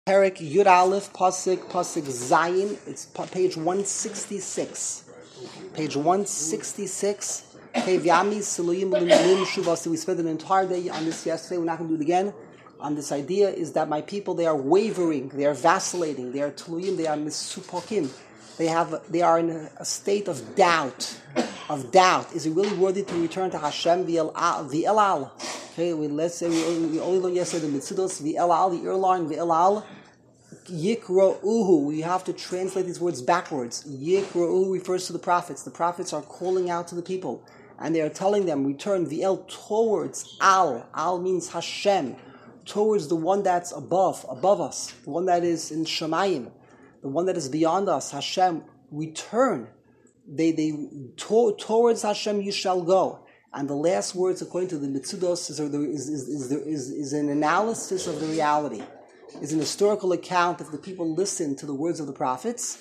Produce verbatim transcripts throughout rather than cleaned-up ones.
Perek Yud Aleph, Pasuk, Pasuk Zayin. It's page one sixty-six. Page one sixty-six. We spent an entire day on this yesterday. We're not going to do it again. On this idea is that my people, they are wavering, they are vacillating, they are tuluyim, they are misupokim. They have, they are in a state of doubt. Of doubt. Is it really worthy to return to Hashem v'elal? Okay, we, let's say we, we only learned yesterday the mitzidos v'elal, the airline v'elal. Yikra'uhu. We have to translate these words backwards. Yikra'uhu refers to the prophets. The prophets are calling out to the people, and they are telling them, return v'el towards Al. Al means Hashem, towards the one that's above, above us, the one that is in Shemayim, the one that is beyond us. Hashem, return. They, they to, towards Hashem you shall go. And the last words, according to the Mitzudos, is, is, is, is, is an analysis of the reality. Is an historical account if the people listen to the words of the prophets.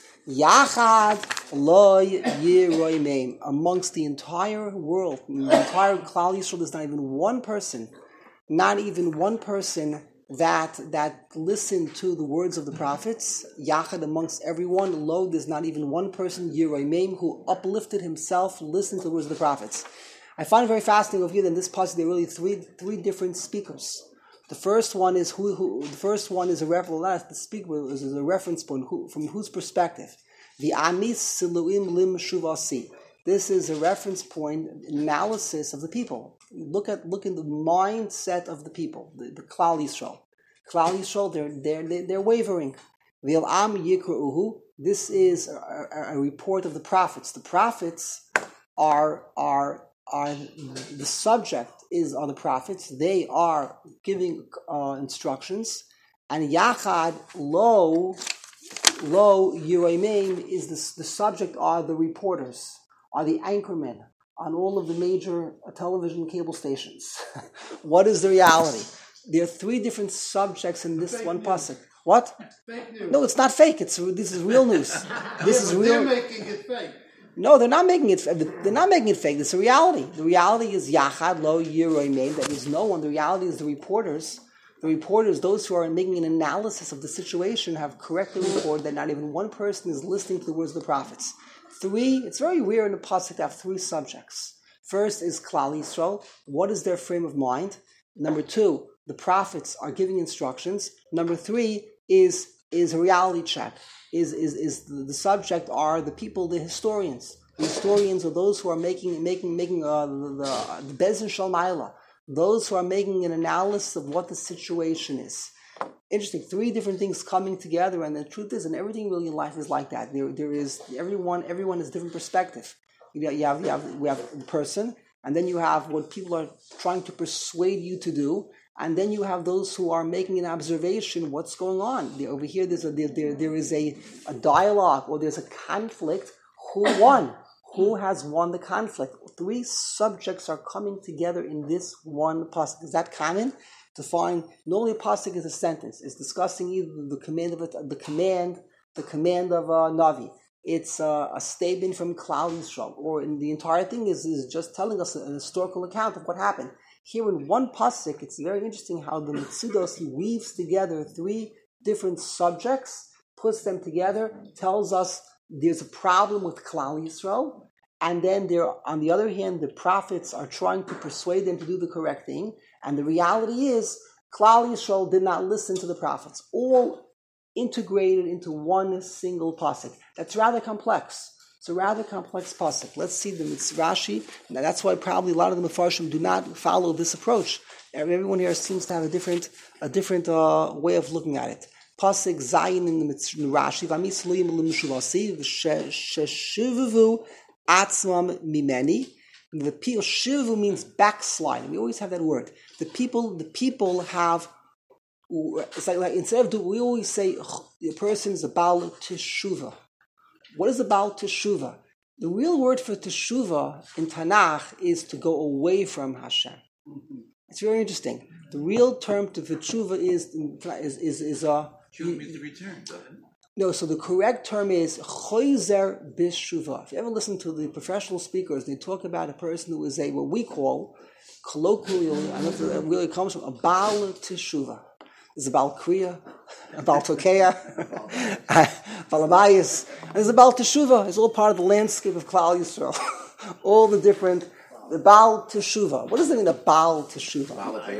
Yachad loy yiroimeim. Amongst the entire world, the entire Klal Yisrael, there's not even one person, not even one person that that listened to the words of the prophets. Yachad, amongst everyone, lo, there's not even one person, yiroimeim, who uplifted himself, listened to the words of the prophets. I find it very fascinating of you that in this passage there are really three three different speakers. The first one is who, who the first one is a reference. The speaker is a reference point. Who, from whose perspective? The amis siluim lim shuvasi. This is a reference point analysis of the people. Look at look at the mindset of the people, the, the Klal Yisrael. Klal Yisrael, they're they're they're wavering. V'il am yikra'uhu. This is a, a, a report of the prophets. The prophets are are. Are the subject is are the prophets. They are giving uh, instructions, and Yachad lo lo Yiroimeim is the the subject are the reporters, are the anchormen on all of the major uh, television cable stations. What is the reality? There are three different subjects in this fake one pasuk. What? Fake news. No, it's not fake. It's this is real news. This is real. They're making it fake. No, they're not making it. They're not making it fake. It's a reality. The reality is Yachad Lo Yiroimeim. That is no one. The reality is the reporters. The reporters, those who are making an analysis of the situation, have correctly reported that not even one person is listening to the words of the prophets. Three. It's very rare in the pasuk to have three subjects. First is Klal Yisrael. What is their frame of mind? Number two, the prophets are giving instructions. Number three is is a reality check. Is is is the, the subject are the people, the historians. The historians are those who are making making making uh, the the Bezin Shal Ma'ila, those who are making an analysis of what the situation is. Interesting, three different things coming together, and the truth is, and everything really in life is like that. There there is everyone everyone has a different perspective. You have you have, you have we have the person, and then you have what people are trying to persuade you to do. And then you have those who are making an observation, what's going on. There, over here, there's a, there, there, there is a, a dialogue, or there's a conflict. Who won? Who has won the conflict? Three subjects are coming together in this one pasuk. Is that common? To find, normally a pasuk is a sentence. It's discussing either the command of it, the command, the command of a Navi. It's a, a statement from Klal Yisrael, or in the entire thing is, is just telling us an historical account of what happened. Here in one pasuk, it's very interesting how the Mitzudos, he weaves together three different subjects, puts them together, tells us there's a problem with Klal Yisrael, and then there, on the other hand, the prophets are trying to persuade them to do the correct thing, and the reality is Klal Yisrael did not listen to the prophets, all integrated into one single pasuk. That's rather complex. It's a rather complex pasuk. Let's see the Rashi. Now that's why probably a lot of the Mefarshim do not follow this approach. Everyone here seems to have a different, a different uh, way of looking at it. Pasuk Zayin in the Rashi. V'amisluim l'mishuvasi v'sheshivu atzmam mimeni. The people shivu means backslide. We always have that word. The people, the people have. It's like, like instead of do, we always say the person is a Baal Teshuvah. What is about Teshuvah? The real word for Teshuvah in Tanakh is to go away from Hashem. Mm-hmm. It's very interesting. The real term to Teshuvah is is is is a. Uh, Teshuvah means to return, doesn't it? No, so the correct term is Choizer B'Shuvah. If you ever listen to the professional speakers, they talk about a person who is a what we call colloquially, I don't know if it really comes from a Baal Teshuvah. there's a Baal Kriya, a Baal Tokeya, Baal Abayis, and there's a Baal Teshuvah. It's all part of the landscape of Klal Yisrael. All the different, the Baal Teshuvah. What does it mean, a Baal Teshuvah?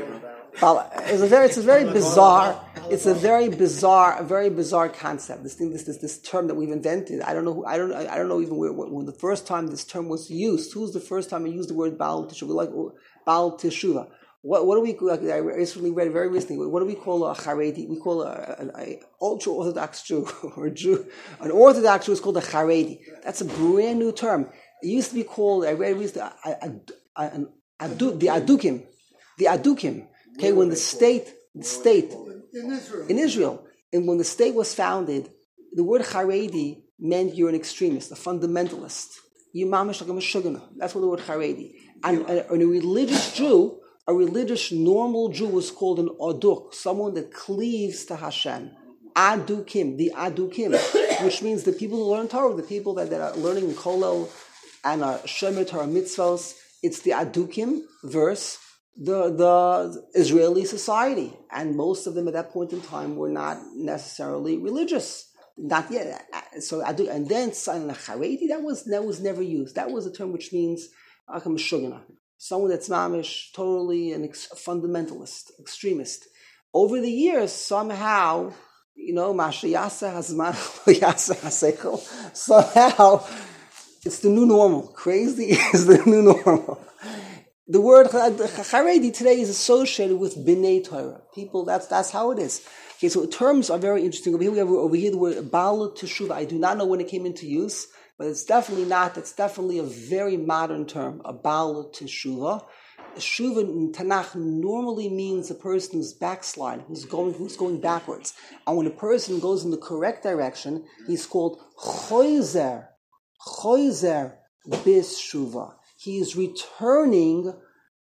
Baal, it's a very, it's a very bizarre, it's a very bizarre, a very bizarre concept. This thing, this, this, this term that we've invented. I don't know, who, I don't, I don't know even where, when the first time this term was used. Who's the first time I used the word Baal Teshuvah? Like Baal Teshuvah. What, what do we, like, I recently read it very recently, what do we call a Haredi? We call a, an a ultra-Orthodox Jew, or a Jew, an Orthodox Jew is called a Haredi. That's a brand new term. It used to be called, I read it recently, a, a, a, a, the Adukim. The Adukim. Okay, when the state, the state, in Israel. in Israel, and when the state was founded, the word Haredi meant you're an extremist, a fundamentalist. You're mamish like a meshugana. That's what the word Haredi. And, and a religious Jew, a religious normal Jew was called an Aduk, someone that cleaves to Hashem. Adukim, the Adukim, which means the people who learn Torah, the people that, that are learning in Kolel and are Shemer Torah mitzvos. It's the Adukim verse. The the Israeli society, and most of them at that point in time were not necessarily religious, not yet. So I do, and then Haredi, that was that was never used. That was a term which means akam shugana, someone that's mamish, totally an ex- fundamentalist, extremist. Over the years, somehow, you know, mashayasa hazman yasa haseichel. Somehow, it's the new normal. Crazy is the new normal. The word Haredi today is associated with B'nai Torah. People, that's that's how it is. Okay, so terms are very interesting. Over here we have over here the word Baal Teshuvah. I do not know when it came into use, but it's definitely not. It's definitely a very modern term, a Baal Teshuvah. Shuva in Tanakh normally means a person who's backsliding, who's going, who's going backwards. And when a person goes in the correct direction, he's called Choizer, Choizer Bis Shuva. He is returning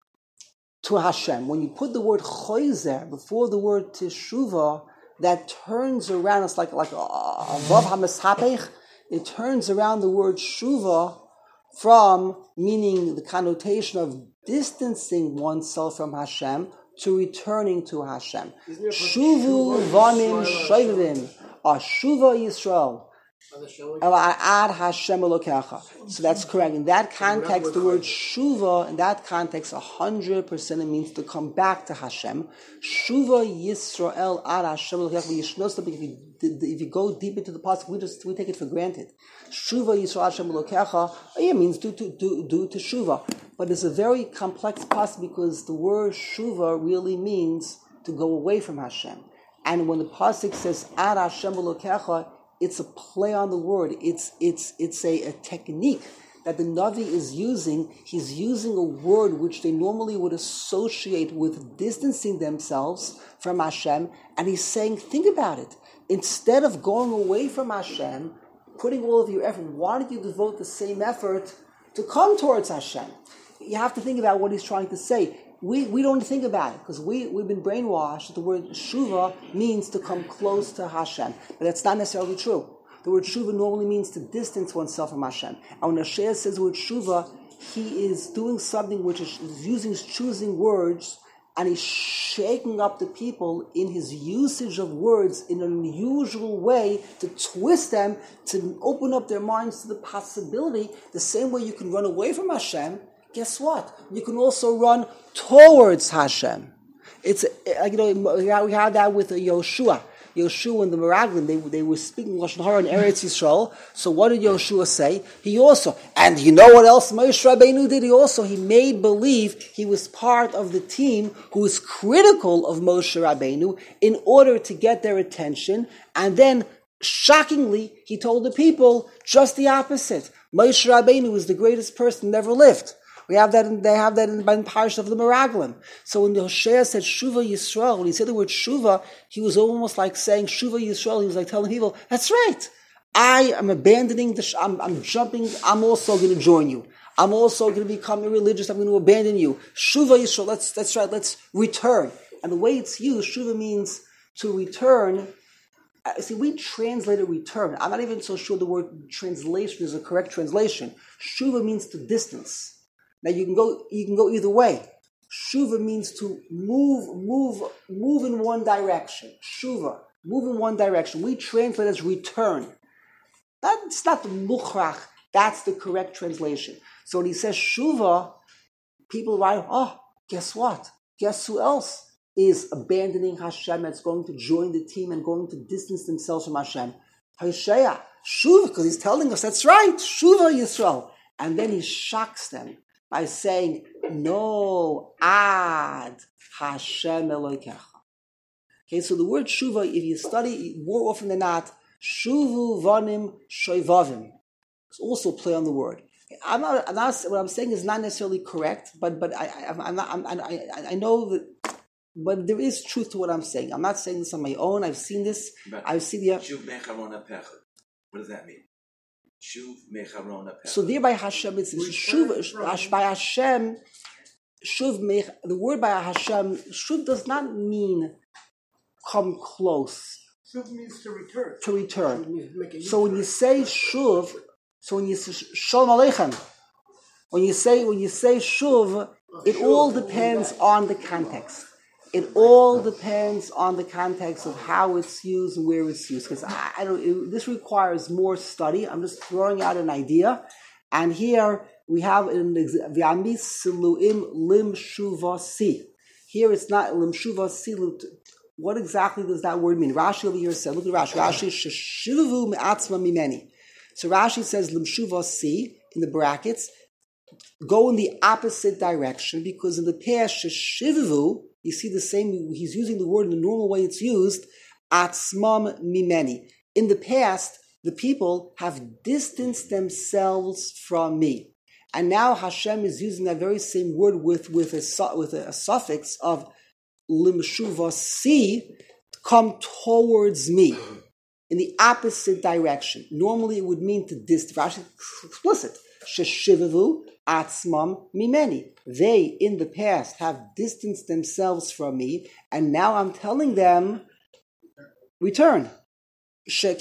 to Hashem. When you put the word choizer before the word teshuvah, that turns around. It's like like a vav hamispech. It turns around the word shuva from meaning the connotation of distancing oneself from Hashem to returning to Hashem. Shuvu vanim shoivim ashuva Yisrael. So that's correct. In that context, the word shuva, in that context, one hundred percent it means to come back to Hashem. Shuva Yisrael ad Hashem Elokecha. If you go deep into the pasuk, we just we take it for granted. Shuva Yisrael Hashem Elokecha, it means do to do do to shuva. But it's a very complex pasuk because the word shuva really means to go away from Hashem. And when the pasuk says ad Hashem Elokecha, it's a play on the word. It's it's it's a, a technique that the Navi is using. He's using a word which they normally would associate with distancing themselves from Hashem, and he's saying, think about it. Instead of going away from Hashem, putting all of your effort, why don't you devote the same effort to come towards Hashem? You have to think about what he's trying to say. We we don't think about it because we, we've been brainwashed that the word shuva means to come close to Hashem. But that's not necessarily true. The word shuva normally means to distance oneself from Hashem. And when Hosea says the word shuva, he is doing something which is, is using, choosing words, and he's shaking up the people in his usage of words in an unusual way to twist them, to open up their minds to the possibility, the same way you can run away from Hashem. Guess what? You can also run towards Hashem. It's like, you know, we had that with Yoshua. Yoshua and the Meraglim, they, they were speaking Lashon Hara in Eretz Yisrael. So what did Yoshua say? He also, and you know what else Moshe Rabbeinu did? He also, he made believe he was part of the team who was critical of Moshe Rabbeinu in order to get their attention. And then, shockingly, he told the people just the opposite. Moshe Rabbeinu was the greatest person that ever lived. We have that. In, they have that in, in the parish of the Meraglim. So when Hosea said Shuva Yisrael, when he said the word Shuva, he was almost like saying Shuva Yisrael. He was like telling people, "That's right. I am abandoning the. I'm, I'm jumping. I'm also going to join you. I'm also going to become irreligious. I'm going to abandon you. Shuva Yisrael. Let's. That's right. Let's return." And the way it's used, Shuva means to return. Uh, see, we translate a return. I'm not even so sure the word translation is a correct translation. Shuva means to distance. Now you can go you can go either way. Shuva means to move, move, move in one direction. Shuva, move in one direction. We translate as return. That's not the mukhrach. That's the correct translation. So when he says Shuva, people write, oh, guess what? Guess who else is abandoning Hashem, that's going to join the team and going to distance themselves from Hashem? Hosea, Shuva, because he's telling us, that's right, Shuva Yisrael. And then he shocks them by saying, no, ad Hashem Elokecha. Okay, so the word Shuva, if you study more often than not, Shuvu vanim shoivavim. It's also play on the word. I'm not, I'm not. What I'm saying is not necessarily correct, but but I I, I'm not, I'm, I I know that. But there is truth to what I'm saying. I'm not saying this on my own. I've seen this. But I've seen the. Shuv mecharona pecha. What does that mean? Shuv mecharona pecha. So there by Hashem, it's Shuv by Hashem. Shuv mech. The word by Hashem, Shuv does not mean come close. Shuv means to return. To return. So when you say Shuv, so when you say Shalom Aleichem, when you say when you say Shuv, it all depends on the context. It all depends on the context of how it's used and where it's used. Because I, I don't. It, this requires more study. I'm just throwing out an idea, and here we have an V'amis Siluim Lim Shuvasi. Here it's not Lim Shuvasi. What exactly does that word mean? Rashi over here said, look at Rashi. Rashi Sheshivu Me'atzma Mimeni. So Rashi says Lim Shuvasi in the brackets. Go in the opposite direction, because in the past Sheshivu, you see the same, he's using the word in the normal way it's used, atzmam mimeni. In the past, the people have distanced themselves from me. And now Hashem is using that very same word with, with, a, with a, a suffix of limshuvasi, come towards me, in the opposite direction. Normally it would mean to distance, explicit, sheshivavu atzmam mimeni. They, in the past, have distanced themselves from me, and now I'm telling them, return. When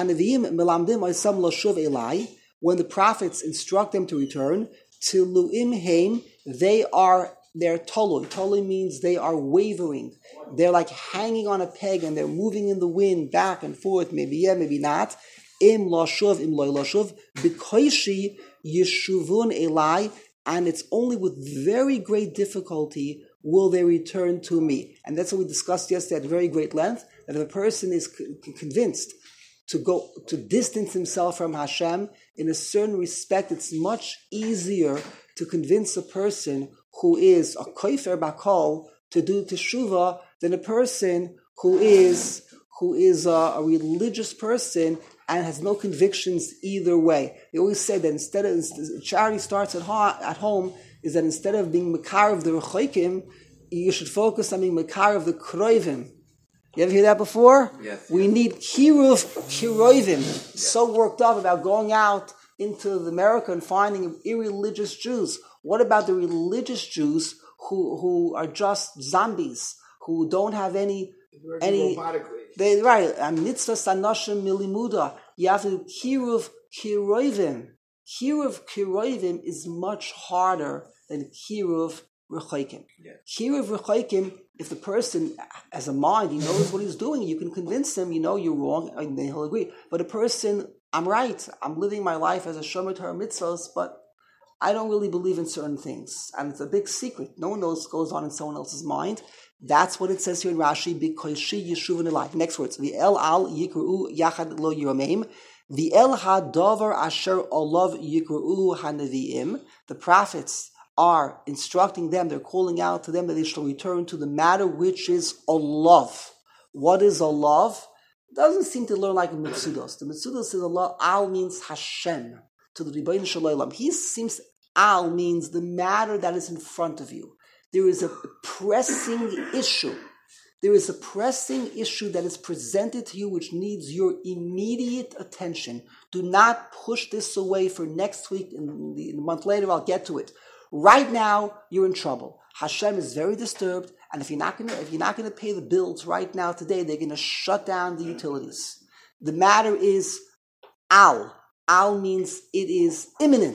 the prophets instruct them to return, tiluim heim, they are, they're toloi. Toloi means they are wavering. They're like hanging on a peg, and they're moving in the wind, back and forth, maybe yeah, maybe not. Im lashuv, im loy lashuv, b'koishi yeshuvun elai, and it's only with very great difficulty will they return to me. And that's what we discussed yesterday at very great length, that if a person is c- convinced to go to distance himself from Hashem, in a certain respect, it's much easier to convince a person who is a koifer bakol to do teshuvah than a person who is who is a, a religious person and has no convictions either way. They always say that instead of charity starts at, ho- at home, is that instead of being makar of the rechoikim, you should focus on being makar of the kroivim. You ever hear that before? Yes. We need kiruv kiroivim. Yes. So worked up about going out into America and finding irreligious Jews. What about the religious Jews who who are just zombies, who don't have any any they right and mitzvah sanashim milimuda? You have to kiruv kiroivim. Kiruv kiroivim is much harder than kiruv rechoikim. Yeah. Kiruv rechoikim, if the person has a mind, he knows what he's doing, you can convince him, you know, you're wrong, and then he'll agree. But a person, I'm right, I'm living my life as a shomer Torah mitzvahs, but I don't really believe in certain things. And it's a big secret. No one knows what goes on in someone else's mind. That's what it says here in Rashi, because she yeshuvin elai. Next words, the el al yikru yachad lo yirameim. The el hadavar asher olav yikru hanaviim. The prophets are instructing them, they're calling out to them that they shall return to the matter which is olav. What is olav? It doesn't seem to learn like a Mitzudos. The Mitzudos is Allah. Al means Hashem. To the Rebbeinu Shalom. He seems, Al means the matter that is in front of you. There is a pressing issue. There is a pressing issue that is presented to you which needs your immediate attention. Do not push this away for next week, and a month later I'll get to it. Right now, you're in trouble. Hashem is very disturbed, and if you're not going to, if you're not going to pay the bills right now today, they're going to shut down the utilities. The matter is Al. Al means it is imminent.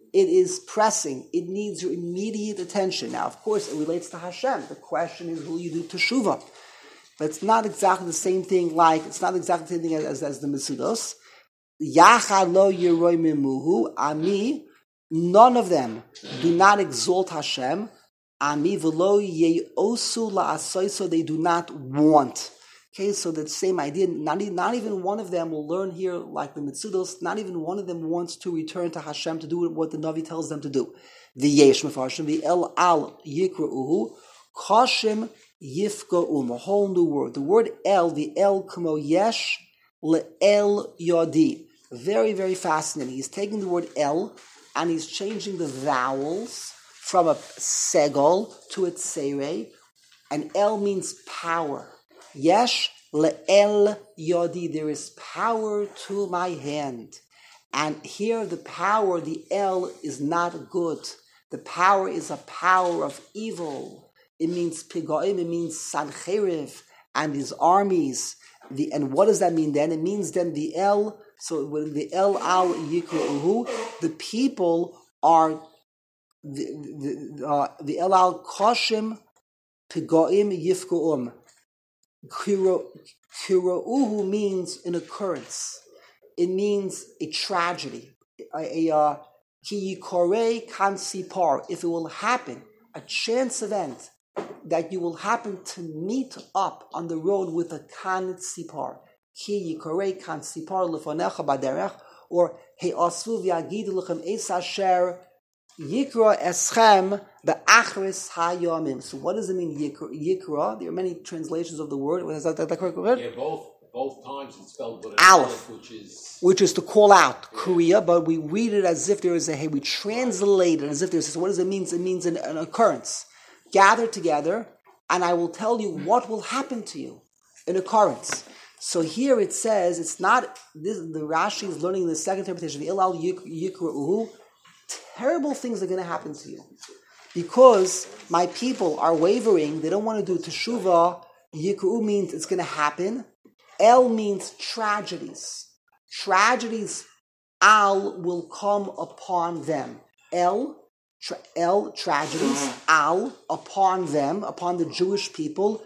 it is pressing. It needs your immediate attention. Now, of course, it relates to Hashem. The question is, will you do teshuvah? But it's not exactly the same thing like, it's not exactly the same thing as, as the Metzudos. Yachad lo yiroi mimuhu, ami, none of them do not exalt Hashem. Ami v'lo ye'osu la'asoi, so they do not want. Okay, so the same idea, not even, not even one of them will learn here, like the Metzudos, not even one of them wants to return to Hashem to do what the Navi tells them to do. The yesh mefarshim, the el al yikra'uhu, kashim yifka'um, a whole new word. The word el, the el kamo yesh, le'el yodi. Very, very fascinating. He's taking the word el, and he's changing the vowels from a segol to a tsere, and el means power. Yesh le'el yodi, there is power to my hand. And here the power, the el, is not good. The power is a power of evil. It means pigoim, it means Sancheriv and his armies. The, and what does that mean then? It means then the el, so when the el al yikru'uhu, the people are the, the, uh, the el al koshim pigoim yifku'um. Kira'uhu means an occurrence. It means a tragedy. A uh, ki yikorei kan sipar. If it will happen, a chance event that you will happen to meet up on the road with a kan sipar. Ki yikorei kan sipar lefonecha baderech, or he asvu v'yagidu lechem es asher Yikra eschem be'achris hayomim. So what does it mean, yikra? Yikra? There are many translations of the word. Is that the correct word? Yeah, both both times it's spelled with an aleph, which is which is to call out, yeah. Korea, but we read it as if there is a hey. We translate it as if there's. So what does it mean? It means an, an occurrence. Gather together, and I will tell you what will happen to you. An occurrence. So here it says it's not. This, the Rashi is learning the second interpretation. The ilal yikra uhu. Terrible things are going to happen to you because my people are wavering. They don't want to do teshuvah. Yikru means it's going to happen. El means tragedies. Tragedies, al will come upon them. El, tra, el tragedies, al upon them, upon the Jewish people.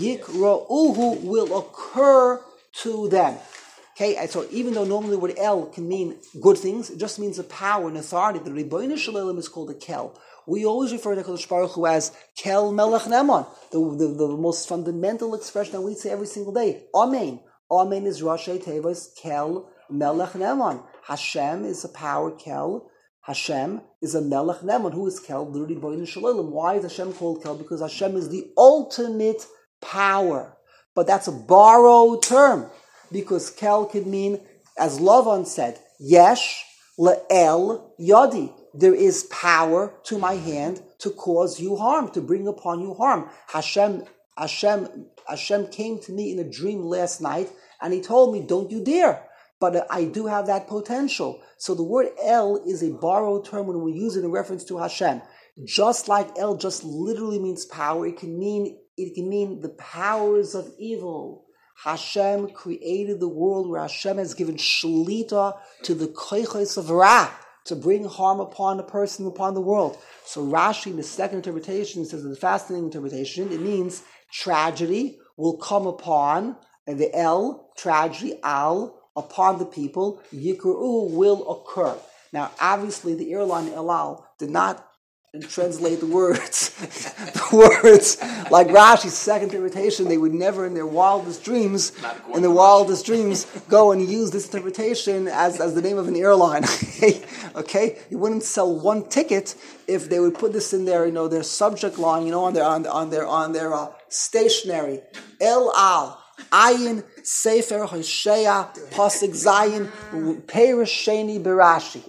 Yikra'uhu will occur to them. Okay, so even though normally the word el can mean good things, it just means a power and authority. The Ribono Shel Olam is called a kel. We always refer to HaKadosh Baruch Hu as kel melech neman, the, the, the most fundamental expression that we say every single day. Amen. Amen is Rashi Tevos kel melech neman. Hashem is a power kel. Hashem is a melech neman. Who is kel? The Ribono Shel Olam. Why is Hashem called kel? Because Hashem is the ultimate power. But that's a borrowed term. Because kel could mean, as Lavan said, yesh le'el yadi. There is power to my hand to cause you harm, to bring upon you harm. Hashem, Hashem, Hashem came to me in a dream last night, and he told me, "Don't you dare." But I do have that potential. So the word el is a borrowed term when we use it in reference to Hashem. Just like el just literally means power, it can mean it can mean the powers of evil. Hashem created the world where Hashem has given shlita to the koichos of Ra to bring harm upon a person, upon the world. So Rashi, in the second interpretation, says the fascinating interpretation, it means tragedy will come upon, and the El, tragedy, Al, upon the people, Yikru will occur. Now, obviously, the airline El Al did not and translate the words, the words like Rashi's second interpretation. They would never, in their wildest dreams, in their wildest dreams, go and use this interpretation as, as the name of an airline. Okay, you wouldn't sell one ticket if they would put this in their, you know, their subject line, you know, on their on, on their on their uh, stationery. El Al Ayin Sefer Hosea Pasuk Zayin Perish Sheni Berashi.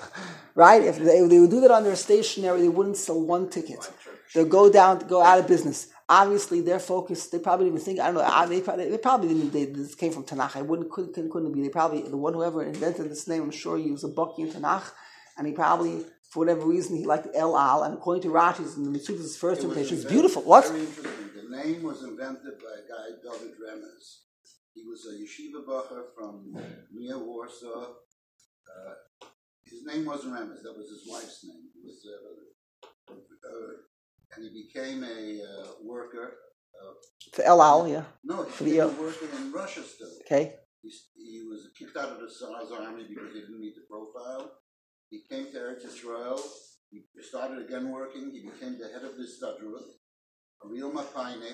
Right? If they, if they would do that on their stationery, they wouldn't sell one ticket. They'll go down, go out of business. Obviously, their focus, they probably didn't even think, I don't know, they probably, they probably didn't, they, this came from Tanakh. I wouldn't, couldn't, couldn't, couldn't be. They probably, the one whoever invented this name, I'm sure he was a Baki in Tanakh, and he probably, for whatever reason, he liked El Al, and according to Rashi's, and the Mitzuda's first interpretation, it's beautiful. What? Very interesting. The name was invented by a guy, David Remez. He was a yeshiva bacher from near Warsaw, uh, his name wasn't Remes, that was his wife's name. It was, uh, uh, and he became a uh, worker. Uh, For El Al, yeah. no, he For became the, a worker in Russia still. Okay. He, he was kicked out of the Tsar's army because he didn't meet the profile. He came to Eretz Israel. He started again working. He became the head of the Stadrut, a real Mapainik.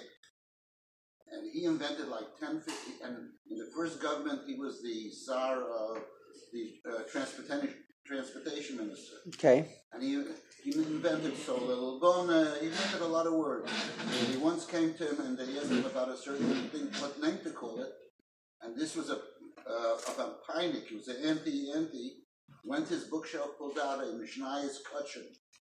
And he invented like ten, fifty, and in the first government, he was the Tsar of the uh, transportation transportation minister. Okay. And he he invented Solel Bona, he invented a lot of words. And he once came to him and they asked him about a certain thing, what name to call it. And this was a uh, about Painik, he was an anti anti, went to his bookshelf, pulled out a Mishnayos Kachin.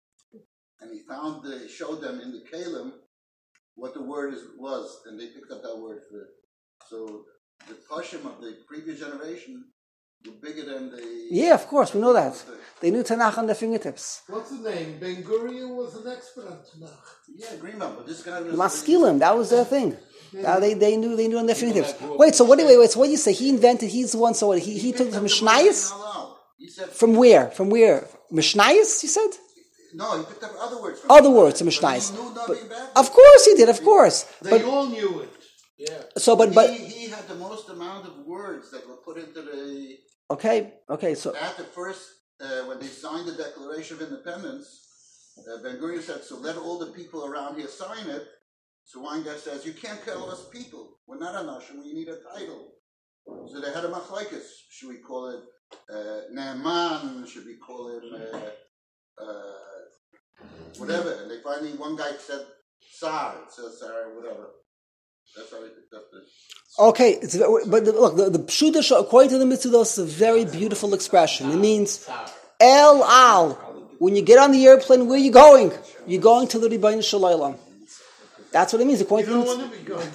And he found the showed them in the Kalim what the word is, was, and they picked up that word for it. So the Pashim of the previous generation were bigger than the... Yeah, of course, we know that. They knew Tanakh on their fingertips. What's the name? Ben Gurion was an expert on Tanakh. Yeah, Greenbaum, but this guy was... Maskilim, that was their thing. Now they, they knew they knew on their fingertips. Wait, so what do wait, wait, so what do you say? He invented, he's the one, so what, he, he took the Mishnayos? From where? From where? Mishnayos, you said? No, he picked up other words. From Other words, the Mishnayos. But, of course he did, of course. They but, all knew it. Yeah. So, but, but... He, he had the most amount of words that were put into the... Okay, okay, so... At the first, uh, when they signed the Declaration of Independence, uh, Ben Gurion said, so let all the people around here sign it. So Weingart says, you can't call us people. We're not a nation, we need a title. So they had a machlekes. Should we call it uh, Naaman? Should we call him... Uh, uh, whatever, and they finally, one guy said Tsar, it says Tsar, whatever. That's how they picked up this. Okay, it's, but the, look, the, the Pshuta, according to the Mitzvah, is a very beautiful expression. It means, El Al. When you get on the airplane, where are you going? You're going to the Rebbeinu Shel Olam. That's what it means, according You to don't the want to be going.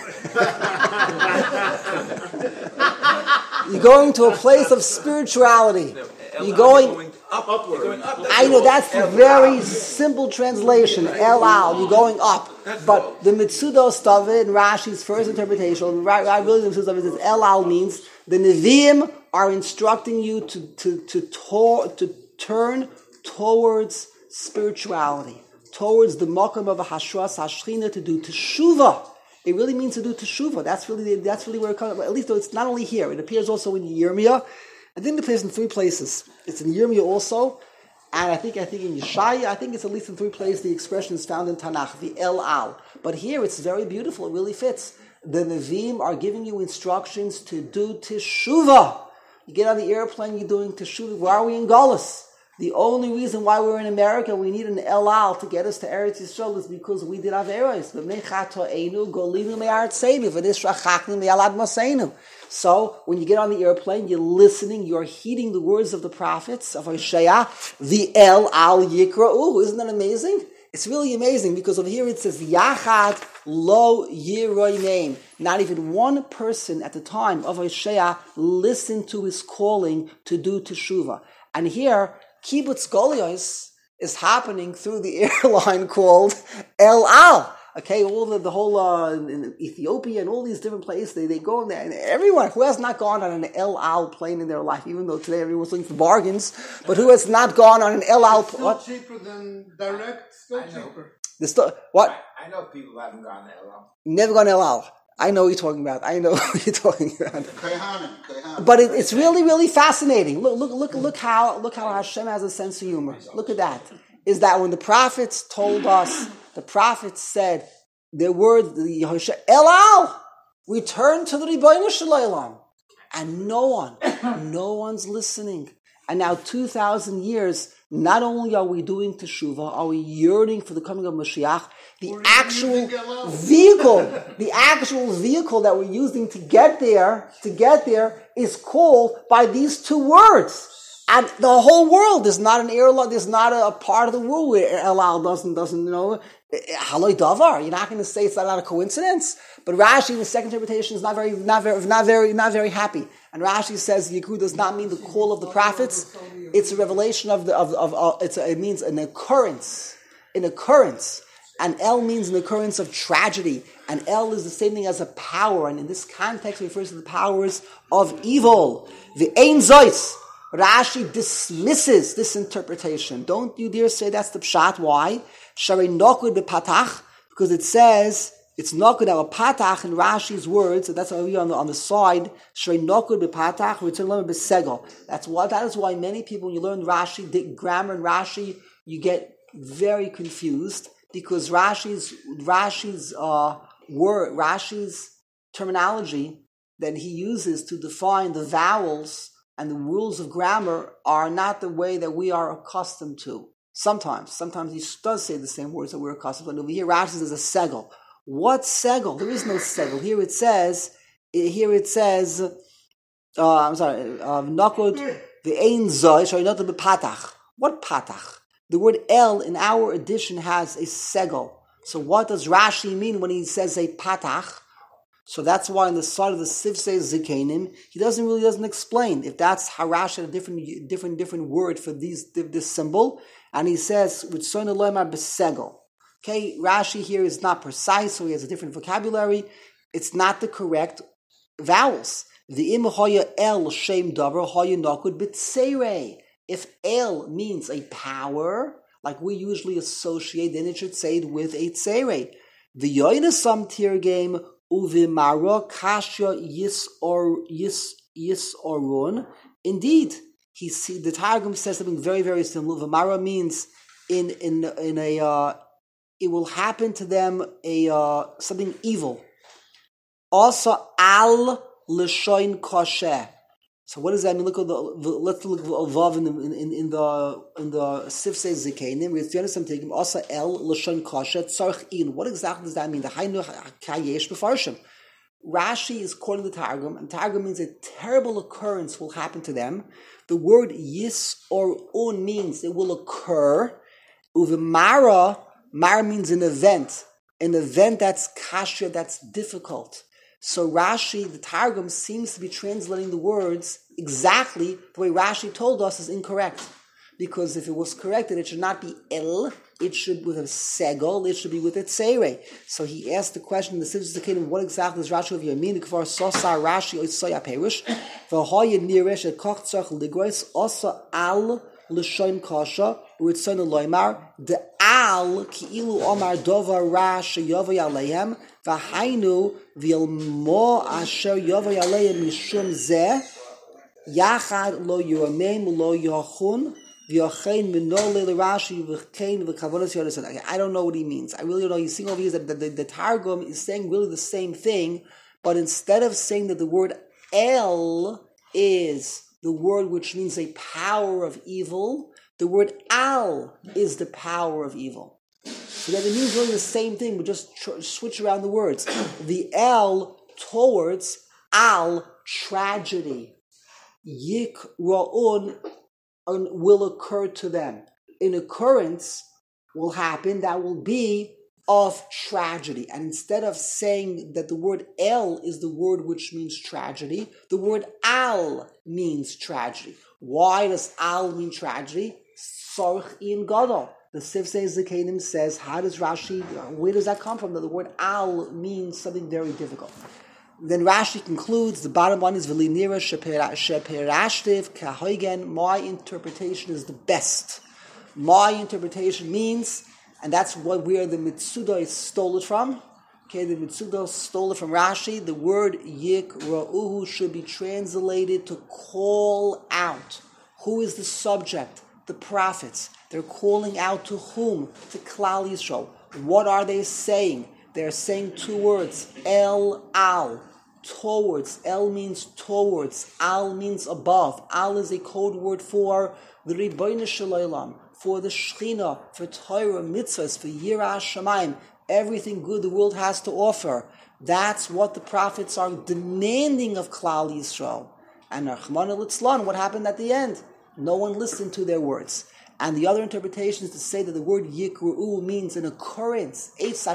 You're going to a place of spirituality. You're going... Up, upward. Going up. I know that's a very simple translation. El Al, you're going up. But the Mitzudos David and Rashi's first interpretation, right, really the Mitzudos David says El Al means the Nevi'im are instructing you to to to to, to turn towards spirituality, towards the Mokum of a Hashras Hashchina, to do Teshuvah. It really means to do Teshuvah. That's really that's really where it comes. At least though it's not only here. It appears also in Yirmiyah. I think it appears in three places. It's in Yirmiyah also, and I think I think in Yeshaya, I think it's at least in three places the expression is found in Tanakh, the El Al. But here it's very beautiful, it really fits. The Nevi'im are giving you instructions to do Teshuvah. You get on the airplane, you're doing Teshuvah. Why are we in Golis? The only reason why we're in America, we need an El Al to get us to Eretz Yisrael is because we did Averos. So, when you get on the airplane, you're listening, you're heeding the words of the prophets, of Isaiah, the El Al Yikra'u. Isn't that amazing? It's really amazing because over here it says, Yachad Lo Yiroi Name. Not even one person at the time of Isaiah listened to his calling to do Teshuvah. And here, Kibbutz Golios is happening through the airline called El Al. Okay, all the, the whole, uh, in Ethiopia and all these different places, they, they go in there, and everyone who has not gone on an El Al plane in their life, even though today everyone's looking for bargains, but who has not gone on an El Al plane? Still cheaper than direct, still cheaper. Sto- what? I, I know people who haven't gone to El Al. Never gone to El Al. I know what you're talking about. I know what you're talking about. Kehanim, Kehanim. But it, it's really, really fascinating. Look, look, look, look how, look how Hashem has a sense of humor. Look at that. Is that when the prophets told us, the prophets said, their word, the Yehoshua, El Al, return to the Rebbeinu Shel Olam. And no one, no one's listening. And now two thousand years, not only are we doing Teshuvah, are we yearning for the coming of Mashiach, the We're actual vehicle, the actual vehicle that we're using to get there, to get there, is called by these two words. And the whole world is not an airline, there's not a, a part of the world where El Al doesn't, doesn't know. Haloi Davar. You're not going to say it's not a coincidence. But Rashi, in the second interpretation, is not very, not very, not very, not very happy. And Rashi says Yikud does not mean the call of the prophets. It's a revelation of the, of, of, of it's a, it means an occurrence. An occurrence. And El means an occurrence of tragedy. And El is the same thing as a power. And in this context, it refers to the powers of evil. The Ein Zois. Rashi dismisses this interpretation. Don't you dare say that's the pshat. Why? Sharei nokud bepatach, because it says it's nokud our patach in Rashi's words. So that's over here on the on the side. Sharei nokud bepatach, return learn besegel. That's why. That is why many people, when you learn Rashi, the grammar and Rashi, you get very confused because Rashi's Rashi's uh, word, Rashi's terminology that he uses to define the vowels and the rules of grammar are not the way that we are accustomed to. Sometimes, sometimes he does say the same words that we're accustomed to. And over here, Rashi says a segel. What segel? There is no segel. Here it says, here it says, uh, I'm sorry, nakod ve'ein zoy, sorry, not the patach. What patach? The word el in our edition has a segel. So what does Rashi mean when he says a patach? So that's why on the side of the Sifsei Zikanim, he doesn't really doesn't explain if that's how Rashi had a different different different word for these this symbol, and he says with Sona Loimar Besegel. Okay, Rashi here is not precise, so he has a different vocabulary. It's not the correct vowels. The im hoya el shem davar hoya nakud b'tseirei. If el means a power, like we usually associate, then it should say it with a tseirei. The yoinasam tir game. Uvimara kasha yis or yis yis orun. Indeed, he see the Targum says something very very similar. Uvimara means in in in a uh, it will happen to them a uh, something evil. Also al l'shoin kosher. So what does that mean? Look at the, the let's look at the vav in the in, in the in the Sifsei Zikanim. We understand taking also el l'shon kasha tzarich in. What exactly does that mean? The haynu kayesh b'farshim. Rashi is quoting the Targum, and Targum means a terrible occurrence will happen to them. The word yis or un means it will occur. Uvimara, mara means an event, an event that's kasha, that's difficult. So Rashi, the Targum, seems to be translating the words exactly the way Rashi told us is incorrect. Because if it was correct, then it should not be el, it should be with a segol, it should be with a tseire. So he asked the question in the Sifsei Zikanim, what exactly does Rashi of Yamin? The Kvar Sosa Rashi Oisoya Perish, V'hoya Niresh et Koch Tzach Ligois, Osa Al L'Shoin Kasha, U'ritzon Loimar, De Al Ki'ilu Omar Dova Rashi Yovoy Aleihem, V'hainu V'ilmo Asher Yovoy Aleihem Mishum Zeh, Yachad Lo Yoramem Lo Yochun, I don't know what he means. I really don't know. He's saying over here that the, the, the Targum is saying really the same thing, but instead of saying that the word el is the word which means a power of evil, the word al is the power of evil. So that it means really the same thing, but just tr- switch around the words. The el towards al, tragedy. Yik ra'un will occur to them. An occurrence will happen that will be of tragedy. And instead of saying that the word el is the word which means tragedy, the word al means tragedy. Why does al mean tragedy? Sorch in gadol. The Sifsei Zikanim says, how does Rashi, where does that come from? That the word al means something very difficult. Then Rashi concludes, the bottom line is V'linira sheperashtiv kahoigen. My interpretation is the best. My interpretation means, and that's what where the Mitsuda is stole it from. Okay, the Mitsuda stole it from Rashi. The word yik ra'uhu should be translated to call out. Who is the subject? The prophets. They're calling out to whom? To Klal Yisrael. What are they saying? They're saying two words, El Al. Towards. El means towards. Al means above. Al is a code word for the Ribono Shel Olam, for the Shechina, for Torah, mitzvahs, for Yirah Shamayim, everything good the world has to offer. That's what the prophets are demanding of Klal Yisrael. And Rachmana Litzlan, what happened at the end? No one listened to their words. And the other interpretation is to say that the word yikru'u means an occurrence.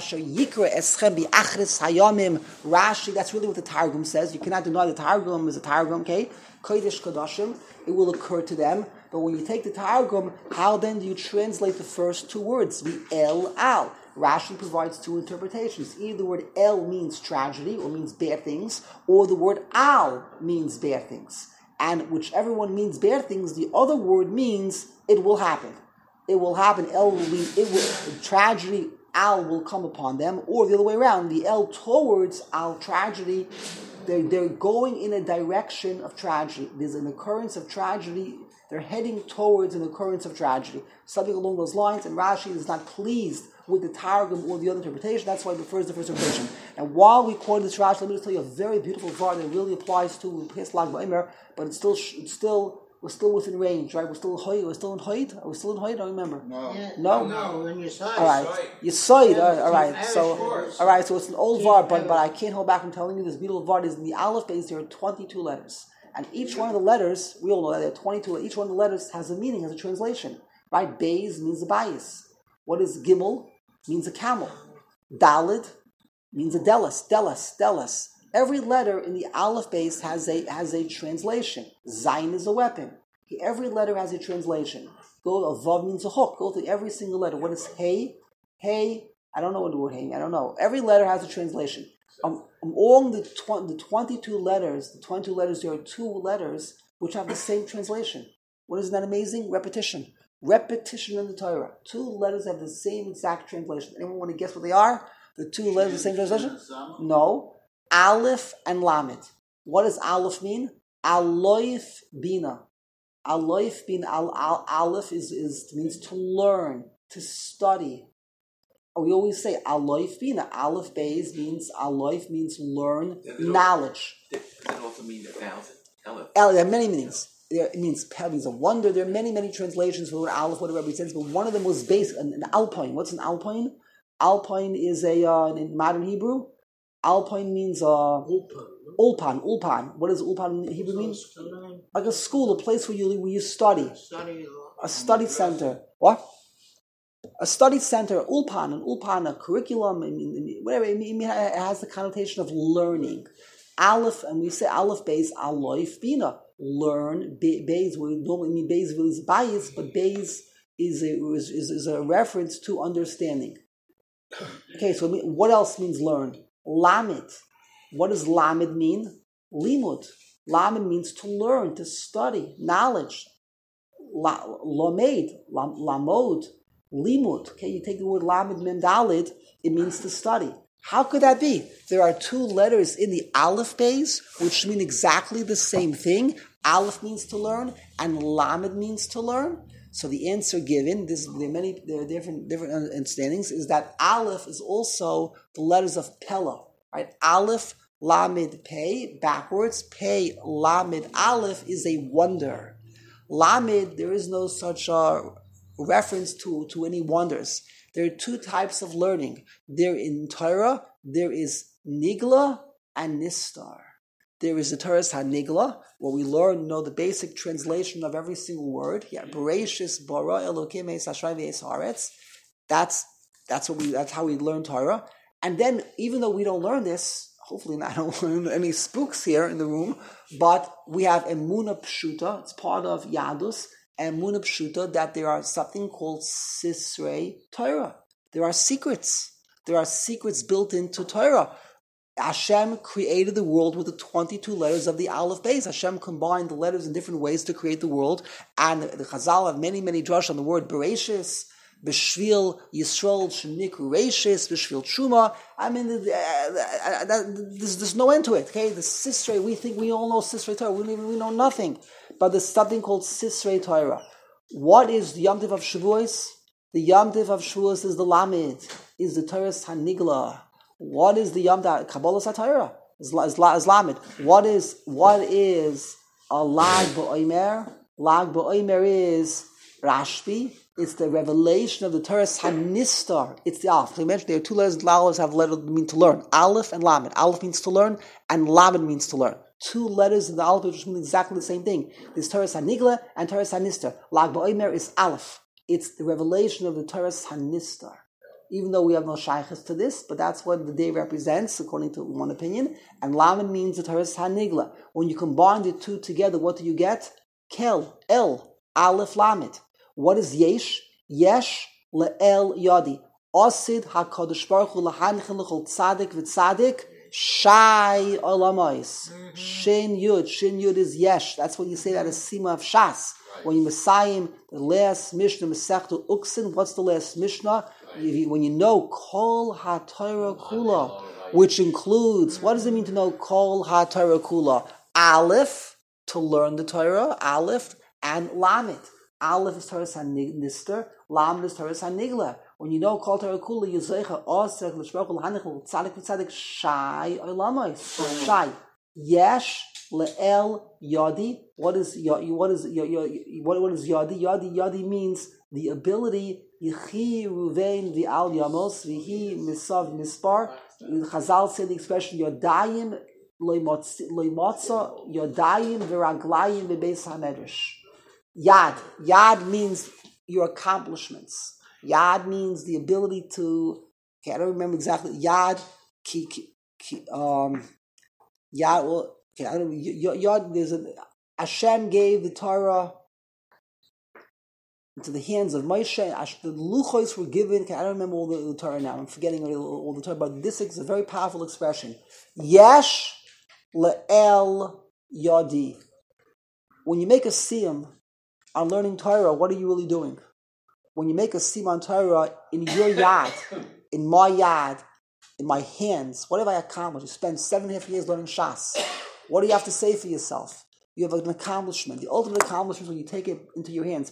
Rashi, that's really what the Targum says. You cannot deny the Targum is a Targum, okay? Kodesh Kodashim, it will occur to them. But when you take the Targum, how then do you translate the first two words? The El Al. Rashi provides two interpretations. Either the word El means tragedy or means bad things, or the word Al means bad things. and whichever one means bad things, the other word means it will happen. It will happen. El will be, it will, tragedy, al will come upon them, or the other way around. The el towards al tragedy, they're, they're going in a direction of tragedy. There's an occurrence of tragedy. They're heading towards an occurrence of tragedy. Something along those lines, and Rashi is not pleased with the Targum or the other interpretation. That's why he prefers the first interpretation. And while we quote this Rashi, let me just tell you a very beautiful var that really applies to Pes Lag Ba'omer, but it's still, it's still, we're still within range, right? We're still in Hoyt. We're still in Hoyt. Are we still in Hoyt? I don't remember. No. Yeah, No? No, when you say All right. You saw it. All right. All right. So, all right. So it's an old var, but but I can't hold back from telling you this beautiful var is in the Aleph base. There are twenty-two letters, and each one of the letters, we all know that there are twenty-two. Each one of the letters has a meaning, has a translation. Right? Beis means a bias. What is Gimel? Means a camel. Dalid means a delis. Delis. Delis. Every letter in the Aleph base has a has a translation. Zayin is a weapon. Every letter has a translation. Go a vav means a hook. Go to every single letter. What is hey? Hey. I don't know what the word hey. I don't know. Every letter has a translation. Um, among the tw- the twenty-two letters, the twenty-two letters, there are two letters which have the same translation. What is that amazing? Repetition. Repetition in the Torah. Two letters have the same exact translation. Anyone want to guess what they are? The two letters the same translation? No. Aleph and Lamed. What does Aleph mean? Aloif Bina. Aloif Bina. Al, al, Aleph is, is means to learn, to study. We always say Aloif Bina. Aleph Beis means Aloif means learn, knowledge. Does that also mean a thousand? Aleph. El, there are many meanings. There, it means it means a wonder. There are many, many translations for what Aleph, what it represents, but one of them was basic, an, an alpine. What's an alpine? Alpine is a, uh, in modern Hebrew, alpine means uh, ulpan, ulpan. What does ulpan in Hebrew mean? Like a school, a place where you, where you study. A study center. What? A study center, ulpan, an ulpan, a curriculum, I mean, whatever, it, mean, it has the connotation of learning. Aleph, and we say Aleph, Beis, Aloif, Bina. Learn. Beis, we normally mean Beis is bias, but Beis is a, is, is, is a reference to understanding. Okay, so what else means learn? Lamed. What does Lamed mean? Limud. Lamed means to learn, to study, knowledge. La, Lamed, Lamod, Limud. Okay, you take the word Lamed Mem Dalid, it means to study. How could that be? There are two letters in the Aleph base which mean exactly the same thing. Aleph means to learn, and Lamed means to learn. So the answer given, this, there are many, there are different different understandings, is that Aleph is also the letters of Pella. Right? Aleph, Lamed, Pei, backwards. Pei, Lamed, Aleph is a wonder. Lamed, there is no such uh, reference to, to any wonders. There are two types of learning. There in Torah, there is Nigla and Nistar. There is the Torah HaNigla, where we learn, know the basic translation of every single word. Yeah, Bereshis bara Elokim es Hashrei v'es haaretz. That's that's what we. That's how we learn Torah. And then, even though we don't learn this, hopefully I don't learn any spooks here in the room, but we have Emunah Pshuta. It's part of Yadus. And Emunah Pshuta, that there are something called Sisrei Torah. There are secrets. There are secrets built into Torah. Hashem created the world with the twenty-two letters of the Aleph Beis. Hashem combined the letters in different ways to create the world. And the Chazal have many, many drush on the word Bereshis, B'shvil Yisrael, Shenikru Reishis, B'shvil Truma. I mean, uh, uh, uh, there's, there's no end to it. Okay, the Sisrei, we think we all know Sisrei Torah. We, don't even, we know nothing. But there's something called Sisrei Torah. What is the Yom Tov of Shavuos? The Yom Tov of Shavuos is the Lamed, is the Torah HaNigla. What is the Yom Tov? Kabbalah HaTorah is, is, is Lamed. What is what is a Lag B'Omer? Lag B'Omer is Rashbi. It's the revelation of the Torah HaNistar. It's the Aleph. So we mentioned there are two letters. Letters have letters that mean to learn. Aleph and Lamed. Aleph means to learn, and Lamed means to learn. Two letters in the Aleph which mean exactly the same thing. There's Torah HaNigla and Torah HaNistar. Lag B'Omer is Aleph. It's the revelation of the Torah HaNistar. Even though we have no shaykhs to this, but that's what the day represents, according to one opinion. And Lamed means the Torah HaNigla. When you combine the two together, what do you get? Kel, El, Aleph, Lamed. What is Yesh? Yesh, Le'el, Yadi. Osid HaKadosh Baruch Hu L'hanchen L'chol Tzadik V'Tzadik Shai Olamois. Shin Yud. Shin Yud is Yesh. That's when you say that as Sima of Shas. Right. When you Messiah, the last Mishnah, Masechta Uksin, what's the last Mishnah? Right. When you know Kol HaTorah Kula, which includes, what does it mean to know Kol HaTorah Kula? Aleph, to learn the Torah, Aleph, and Lamed. Aleph is Torah Nister, Lamed is Torah Nigla. When you know Kol Torah Kula, Yizrecha Osek L'Shvach L'Hanich L'Tzadik L'Tzadik Shai Olamais. Shai. Yesh Le'el Yadi. What is Yadi? What is what what is Yadi? Yadi Yadi means the ability. Yichi Ruvain V'al Yamos V'hi Misav Mispar. Chazal said the expression Yodayim Loimotza Yodayim V'Raglayim V'Beis HaMedrash. Yad. Yad means your accomplishments. Yad means the ability to. Okay, I don't remember exactly. Yad, ki, ki, ki, um, Yad. Well, okay, I don't. Yad. There's a Hashem gave the Torah into the hands of Moshe. The luchos were given. Okay, I don't remember all the, the Torah now. I'm forgetting all, all the Torah. But this is a very powerful expression. Yesh le'el yadi. When you make a siyum on learning Torah, what are you really doing? When you make a Siman Torah in your yad, in my yad, in my hands, what have I accomplished? You spend seven and a half years learning Shas. What do you have to say for yourself? You have an accomplishment. The ultimate accomplishment is when you take it into your hands.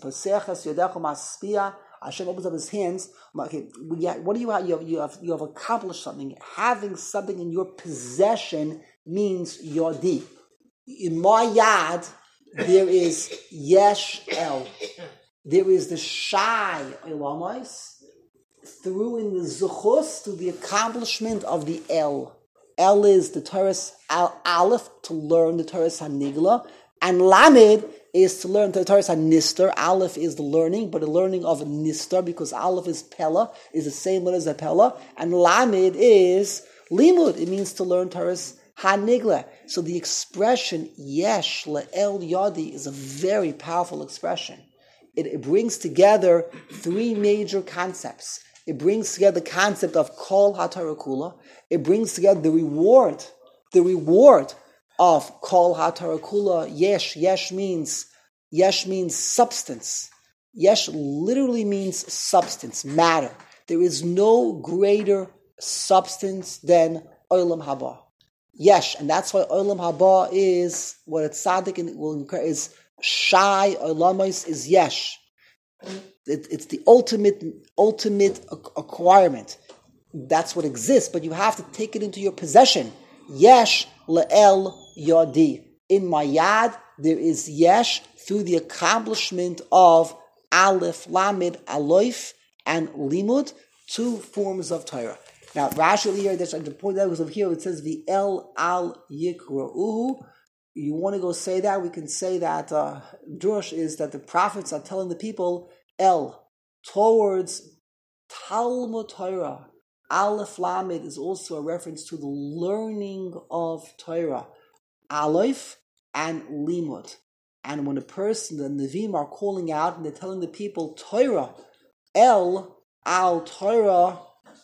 Hashem opens up His hands. Okay, what do you have? You have, you have? you have accomplished something. Having something in your possession means yodi. In my yad, there is yesh el. There is the Shai Elamais through in the Zuchus to the accomplishment of the El. El is the Torah's Al- Aleph, to learn the Torah's Hanigla, and Lamed is to learn the Torah's Nister. Aleph is the learning, but the learning of Nister, because Aleph is Pella, is the same letter as a Pella, and Lamed is Limud. It means to learn Torah's Hanigla. So the expression Yesh Le'el Yadi is a very powerful expression. It, it brings together three major concepts. It brings together the concept of Kol HaTorah Kula. It brings together the reward, the reward of Kol HaTorah Kula. Yesh, yesh means, yesh means substance. Yesh literally means substance, matter. There is no greater substance than Olam Haba. Yesh, and that's why Olam Haba is what a tzaddik will incur is Shai Olamais is Yesh. It, it's the ultimate ultimate acquirement. That's what exists, but you have to take it into your possession. Yesh le'el yadi. In my yad, there is yesh through the accomplishment of aleph, lamed, aloif, and limud, two forms of Torah. Now, Rashi here, that's to point out because of here it says the el al yikra'uhu. You want to go say that? We can say that uh, Drush is that the prophets are telling the people El towards Talmud Torah. Aleph Lamed is also a reference to the learning of Torah. Aleph and Limud. And when a person, the Nevi'im are calling out and they're telling the people Torah, El al Torah,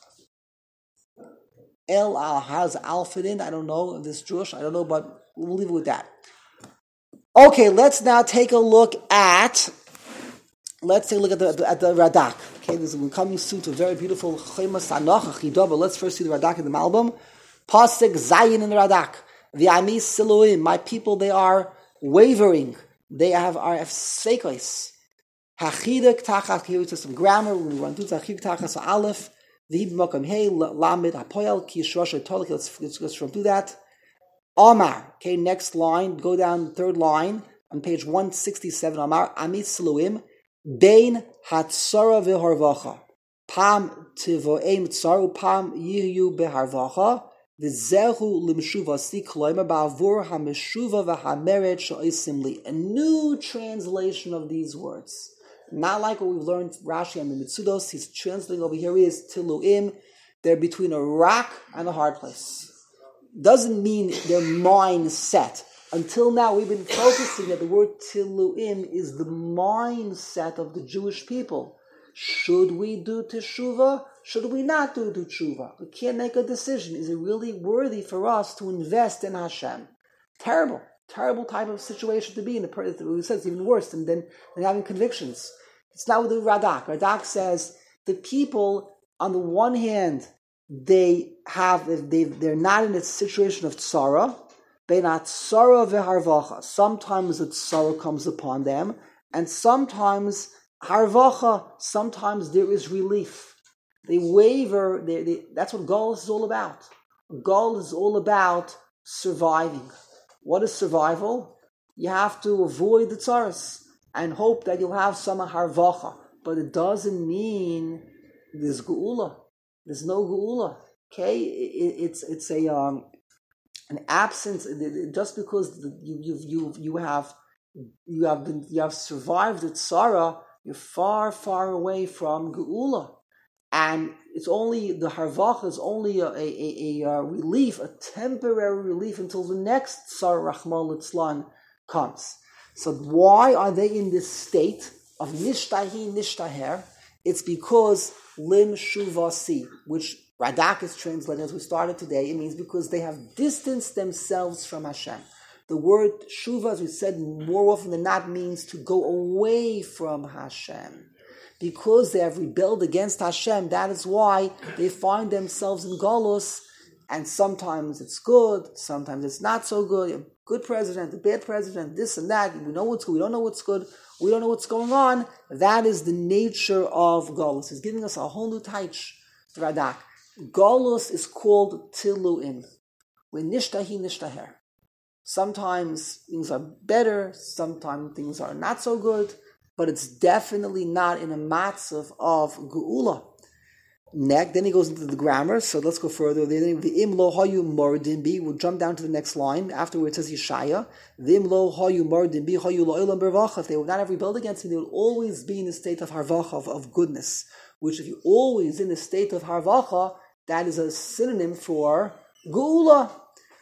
El al has alpha in. I don't know this Drush. I don't know, but we'll leave it with that. Okay, let's now take a look at. Let's take a look at the at the Radak. Okay, this is, we're coming soon to a very beautiful Chemas Anoch Chidah, but let's first see the Radak in the Malbim. Pasuk Zayin in the Radak. The Ami Siluim, my people, they are wavering. They have are sekos. Hachidik tachas. Here it's some grammar. We run through Hachidik tachas Aleph. The Makam Hey Lamed Hapoyel Ki Shrosh Tolik. Let's let's let's run through that. Omar, okay, next line, go down third line on page one sixty-seven. Omar, Amit Siluim, Bein Hatzara V'Harvacha, Pam Tivoeim Tzaru, Pam Yihu Beharvacha, V'Zehu Limshuva Si Kloima Ba'avur HaMeshuva V'Hameret Sha'osim Li. A new translation of these words. Not like what we've learned, Rashi and the Mitsudos. He's translating over here is Tiluim. They're between a rock and a hard place. Doesn't mean their mindset. Until now, we've been focusing that the word Tiluim is the mindset of the Jewish people. Should we do Teshuvah? Should we not do, do tshuva? We can't make a decision. Is it really worthy for us to invest in Hashem? Terrible, terrible type of situation to be in. Who says it's even worse than, than, than having convictions. It's not with the Radak. Radak says the people, on the one hand, they have they they're not in a situation of tzara. They're not tzara v'harvacha. Sometimes the tzara comes upon them, and sometimes harvacha. Sometimes there is relief. They waver. They, they, that's what Golus is all about. Golus is all about surviving. What is survival? You have to avoid the tzaras and hope that you'll have some harvacha. But it doesn't mean there's geula. There's no geula. Okay, it, it's it's a um, an absence. Just because you you you you have you have been you have survived the tzara, you're far far away from geula, and it's only the harvacha is only a, a, a, a relief, a temporary relief until the next tzara Rachmana litzlan comes. So why are they in this state of nishtahi nishtaher? It's because lim shuvasi, which Radak is translated as we started today. It means because they have distanced themselves from Hashem. The word shuva, as we said more often than not, means to go away from Hashem. Because they have rebelled against Hashem, that is why they find themselves in Golus, and sometimes it's good, sometimes it's not so good. A good president, a bad president, this and that. We know what's good, we don't know what's good, we don't know what's going on. That is the nature of Golus. It's giving us a whole new taich, Radak. Golus is called Tiluim. We're nishtahi nishtaher. Sometimes things are better, sometimes things are not so good, but it's definitely not in a matzav of geula. Next, then he goes into the grammar, so let's go further. The im lo hayu mordin bi, we'll jump down to the next line, after where it says Yeshaya. The im lo hayu mordin bi, hayu lo ilam bervacha. If they would not have rebelled against him, they would always be in a state of harvacha, of, of goodness. Which if you're always in a state of harvacha, that is a synonym for geula.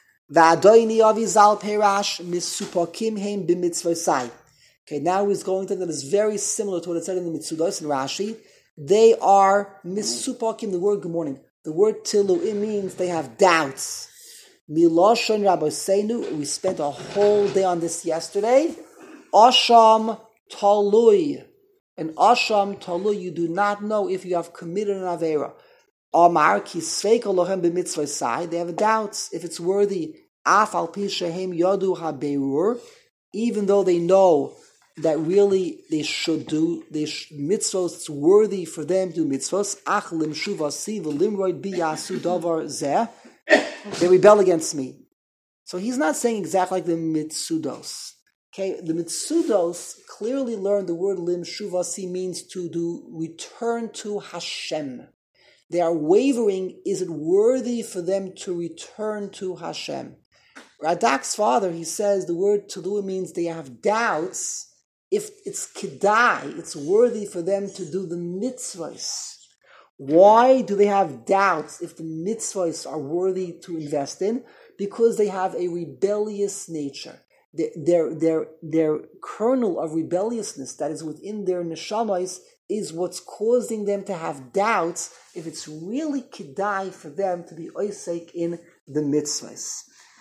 V'adoini avizal perash misupakim heim b'mitzvosai. Okay, now he's going to that is very similar to what it said in the Mitzudos and Rashi. They are misupakim, the word good morning. The word tilu, it means they have doubts. Miloshon Rabbeinu, we spent a whole day on this yesterday. Asham talui. And asham talui, you do not know if you have committed an avera. Amar kisveik Elohem b'mitzvosai. They have doubts if it's worthy. Af al pi shehem yadu habeirur. Even though they know that really they should do they sh- mitzvos, it's worthy for them to do mitzvos. Ach lim shuvasi v'limroid biyasu davar zeh. They rebel against me. So he's not saying exactly like the mitzudos. Okay, the mitzudos clearly learned the word lim shuvasi means to do return to Hashem. They are wavering. Is it worthy for them to return to Hashem? Radak's father, he says the word tulu means they have doubts. If it's kedai, it's worthy for them to do the mitzvahs. Why do they have doubts if the mitzvahs are worthy to invest in? Because they have a rebellious nature. Their, their, their, their kernel of rebelliousness that is within their neshamas is what's causing them to have doubts if it's really kedai for them to be oisek in the mitzvahs.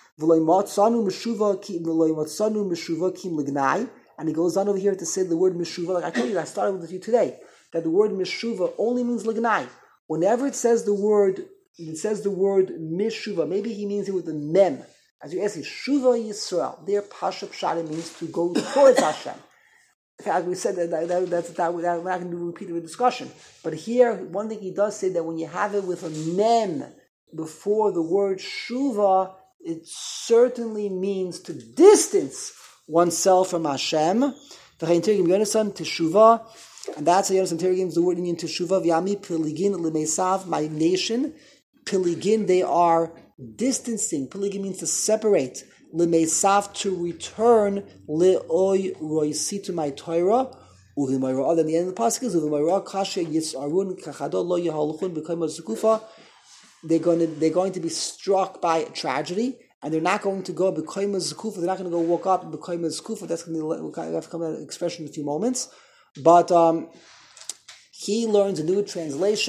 And he goes on over here to say the word mishuva. Like I told you, I started with you today, that the word mishuva only means lignai. Whenever it says the word, it says the word mishuva, maybe he means it with the mem. As you ask, shuva Yisrael. Their pasha pshat means to go towards Hashem. In fact, we said that, that, that, that's, that we're not going to repeat the discussion. But here, one thing he does say that when you have it with a mem before the word shuva, it certainly means to distance oneself from Hashem. And that's how Yonasan Terigim the word in Teshuvah. V'yami piligin l'meisav, my nation. Piligin, they are distancing. Piligin means to separate. L'meisav, to return. Le'oy roisi, to my Torah. Uv'mayra, then the end of the pasuk is Uv'mayra kasha yisarun kachado lo yehalchun b'kayim zukufa. They're going to they're going to be struck by a tragedy. And they're not going to go b'koyim zekufa. They're not going to go walk up b'koyim zekufa. That's going to we'll have to come to that expression in a few moments. But um, he learns a new translation.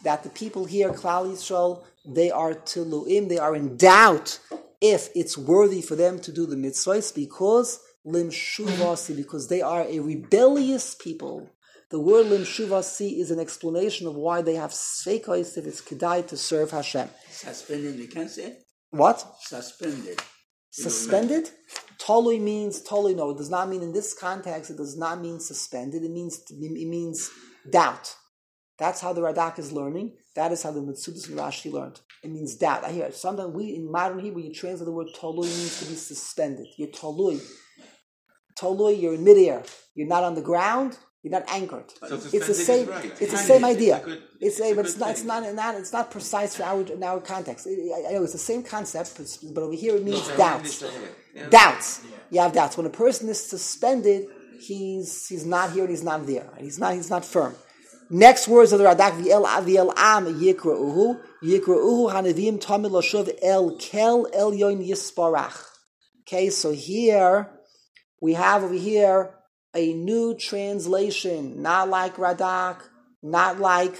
that the people here, Klal Yisrael, they are tiluim, they are in doubt if it's worthy for them to do the mitzvahs because lim shuvasi, because they are a rebellious people. The word lim shuvasi is an explanation of why they have sfeikos if it's kedai to serve Hashem. Suspended, you can't say it? What? Suspended. Suspended? Tolui means tolui. No, it does not mean in this context. It does not mean suspended. It means it means doubt. That's how the Radak is learning. That is how the Metzudas and Rashi learned. It means doubt. I hear sometimes we in modern Hebrew you translate the word tolui means to be suspended. You're tolui. Tolui, you're in midair. You're not on the ground. You're not anchored. So it's the same. Right. It's the same idea. It's, good, it's, it's a, but it's not. thing. It's not. Not. It's not precise for our in our context. I, I know it's the same concept, but, but over here it means No, doubts. Yeah. Doubts. You have doubts. When a person is suspended, he's he's not here and he's not there. He's not. He's not firm. Next words of the Radak: V'el v'el am yikra'uhu yikra'uhu hanavim tamid lashuv el kel el yoin yisparach. Okay, so here we have over here a new translation, not like Radak, not like,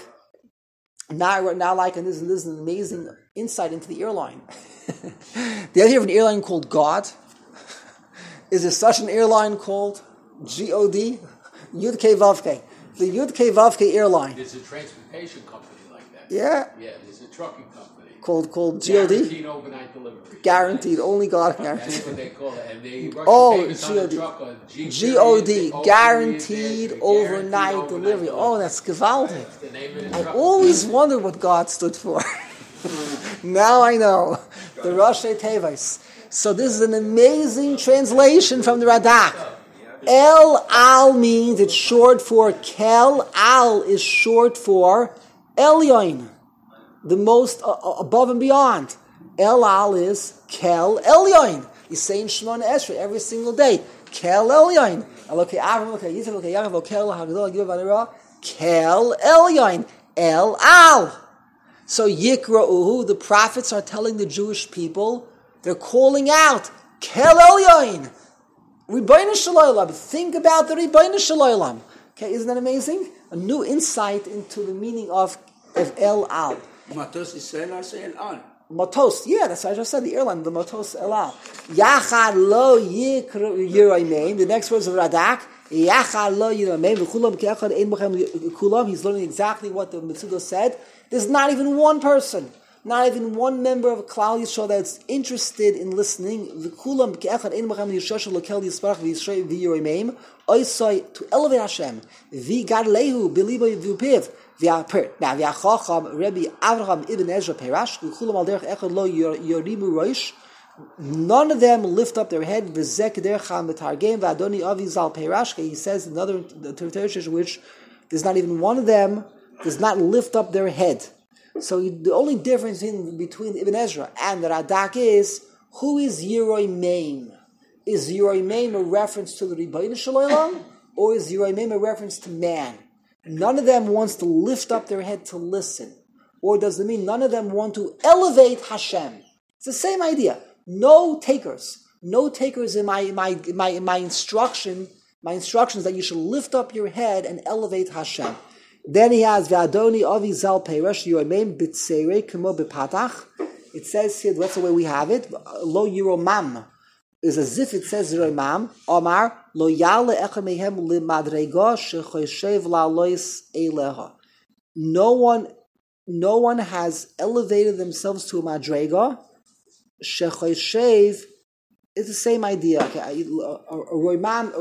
not not like, and this, this is an amazing insight into the airline. The idea of an airline called God. Is there such an airline called G O D? Yud K Vav K. The Yud K Vav K airline. There's a transportation company like that. Yeah. Yeah, there's a trucking company. Called called G O D? Guaranteed overnight delivery. Guaranteed, only God guaranteed. That's what they call it. And they rush Oh, the papers on the G O D. truck on G- G O D, period, guaranteed guaranteed overnight overnight delivery. delivery. Oh, that's gewaldig. That's the name of the I truck. always wondered what God stood for. Now I know. The Rashi Tevis. So this is an amazing translation from the Radak. El Al means it's short for Kel. Al is short for Elyon, the most uh, above and beyond. El Al is Kel Elyon. He's saying Shemona Esrei every single day. Kel Elyon. Elokei Avram, Elokei Yitzchak, Elokei Yaakov, Kel Hagdol, Givur Vanira. Kel Elyon. El Al. So Yikra'uhu, the prophets are telling the Jewish people, they're calling out, Kel Elyon. Ribono Shel Olam. Think about the Ribono Shel Olam. Okay, isn't that amazing? A new insight into the meaning of, of El Al. Matos Israel or say El Al? Matos, yeah, that's what I just said, the airline, the Matos El Al. Yachad lo yiroimein, the next words of Radak, Yachad lo yiroimein, v'chulam ke'echad ein b'chem kulam, he's learning exactly what the Metzudos said. There's not even one person, not even one member of Klal Yisrael that's interested in listening. V'kulam ke'echad ein b'chem yishoshu l'kel yisparach v'yishrei v'yiroimein, oisoi, to elevate Hashem, v'gadlehu, b'libo v'upiv, now, V'achacham Rabbi Avraham ibn Ezra Perash, V'chulam al derech echad lo yorimu roish. None of them lift up their head. V'zek derecham v'targem v'adoni avi zal Perash. He says another interpretation which there's not even one of them does not lift up their head. So the only difference in between Ibn Ezra and the Radak is who is Yiroi Meim? Is Yiroi Meim a reference to the Ribono Shel Olam, or is Yiroi Meim a reference to man? None of them wants to lift up their head to listen. Or does it mean none of them want to elevate Hashem? It's the same idea. No takers. No takers in my my my, my instruction, my instructions that you should lift up your head and elevate Hashem. Then he has V'adoni avi zal peiresh yiromem b'tzeirei kemo b'patach. It says here, that's the way we have it. Lo yiromam is as if it says yiromam. Omar lo yale echad mehem limadrega shechoshev la'alois eileha. No one, no one has elevated themselves to a madrega. Shechoshev is the same idea. Okay, yiromam,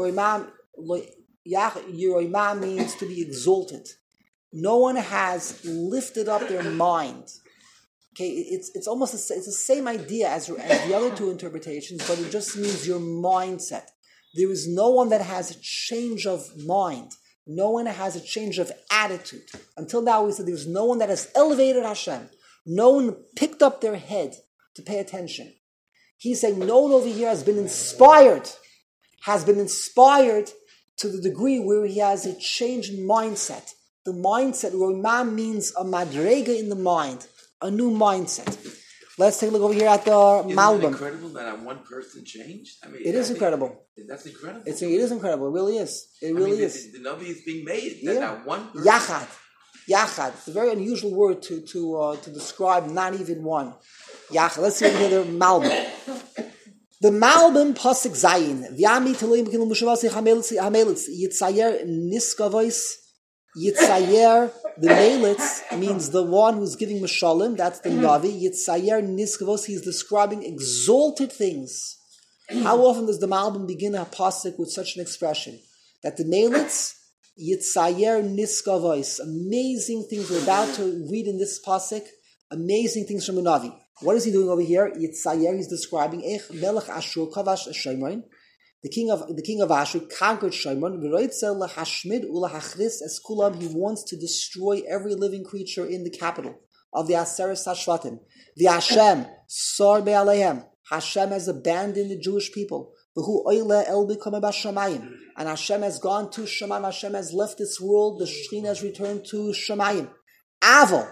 yiromam means to be exalted. No one has lifted up their mind. Okay, it's it's almost a, it's the same idea as, as the other two interpretations, but it just means your mindset. There is no one that has a change of mind. No one has a change of attitude. Until now, we said there's no one that has elevated Hashem. No one picked up their head to pay attention. He's saying no one over here has been inspired, has been inspired to the degree where he has a change in mindset. The mindset, Romam means a madrega in the mind, a new mindset. Let's take a look over here at the Isn't Malbim. it incredible that one person changed? I mean, It is I think incredible. That's incredible. It's, it is incredible. It really is. It I really mean, is. The, the Navi is being made. Yeah. That not one person. Yachad. Yachad. It's a very unusual word to to uh, to describe not even one. Yachad. Let's see over here the Malbim. The Malbim pasuk Zayin. V'yami telim b'kilu mushavasi hamelitz hamelitz yitzayer niskavois yitzayer. The melitz means the one who's giving mishalim. That's the Navi. Yitzayer niskavos. He's describing exalted things. How often does the Malbim begin a pasuk with such an expression? That the melitz yitzayer niskavos. Amazing things we're about to read in this pasuk. Amazing things from the Navi. What is he doing over here? Yitzayer, he's describing Ech Melech Ashur Kavash Shomron. The king of the king of Ashur conquered Shomron. V'roitzel lahashmid ulahachris es kulam. He wants to destroy every living creature in the capital of the Aseres Hashvatim. The Hashem sar be'alehem. Hashem has abandoned the Jewish people. V'hu oile el b'kameh b'shamayim. And Hashem has gone to Shamayim. Hashem has left this world. The Shekhinah has returned to Shamayim. Avol.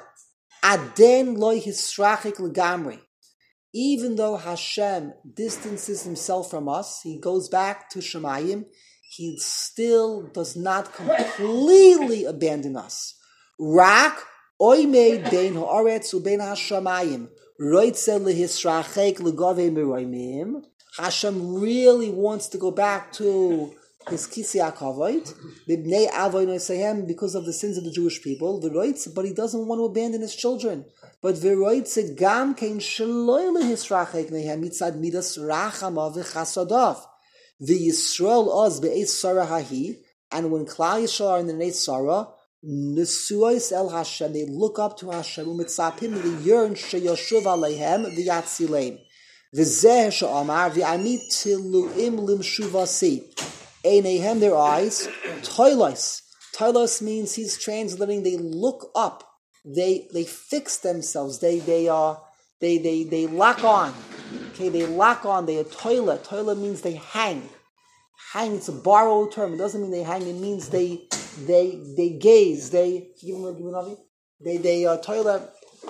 Aden loy hisrachik legamri. Even though Hashem distances himself from us, he goes back to Shemayim, he still does not completely abandon us. Rak oymei bein haaretz ubein hashamayim roitze lehisrachik legave meroimim. Hashem really wants to go back to his kisei hakavod, b'bnei avoy noisehem, because of the sins of the Jewish people. V'roitze, but he doesn't want to abandon his children. But v'roitze gam kein sheloi lehisrachek mehem mitzad midas rachama v'chasadav v'yisrael oz be'ez sarah hahi. And when Klal Yisrael are in the Neit Sarah, nesuos el Hashem, they look up to Hashem u'mitzapim, they yearn sheyoshuv aleihem v'yatzileim v'zeh she'amar v'amit tiluim limshuvasi. Einehem, their eyes, toilos. Toilos means he's translating, they look up. They they fix themselves. They they uh they they they lock on. Okay, they lock on. They are toilet. Toilet means they hang. Hang. It's a borrowed term. It doesn't mean they hang. It means they they they gaze. They give me They they uh, toilet.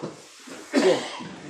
Yeah.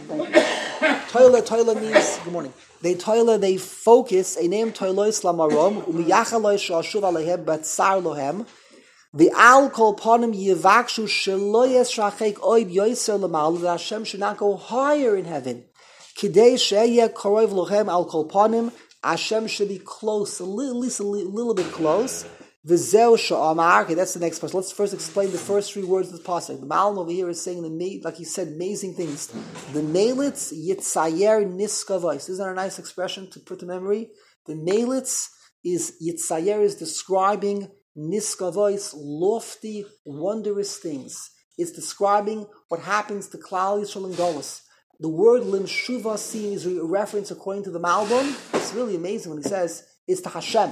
Toilet. Toilet means good morning. They toilet. They focus. A name toilos lamarom umiyachaloi shashuv alehem batzar lohem. The al kol panim yivakshu sheloyes shachek oid yoiser lemal, that Hashem should not go higher in heaven. Kidei sheyeh korov lochem al kol panim, Hashem should be close, at least a little bit close. V'zeu she'amar. Okay, that's the next part. Let's first explain the first three words of the pasuk. The Malbim over here is saying the like he said, amazing things. The melitz yitzayer niskavos. Isn't that a nice expression to put to memory? The melitz is yitzayer is describing niskavois, lofty, wondrous things. It's describing what happens to Klal Yisrael and Golus. The word limshuvasi is a reference, according to the Malbim. It's really amazing when he says it's to Hashem.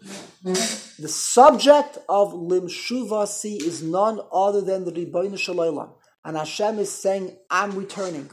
The subject of limshuvasi is none other than the Ribono Shel Olam, and Hashem is saying, "I'm returning."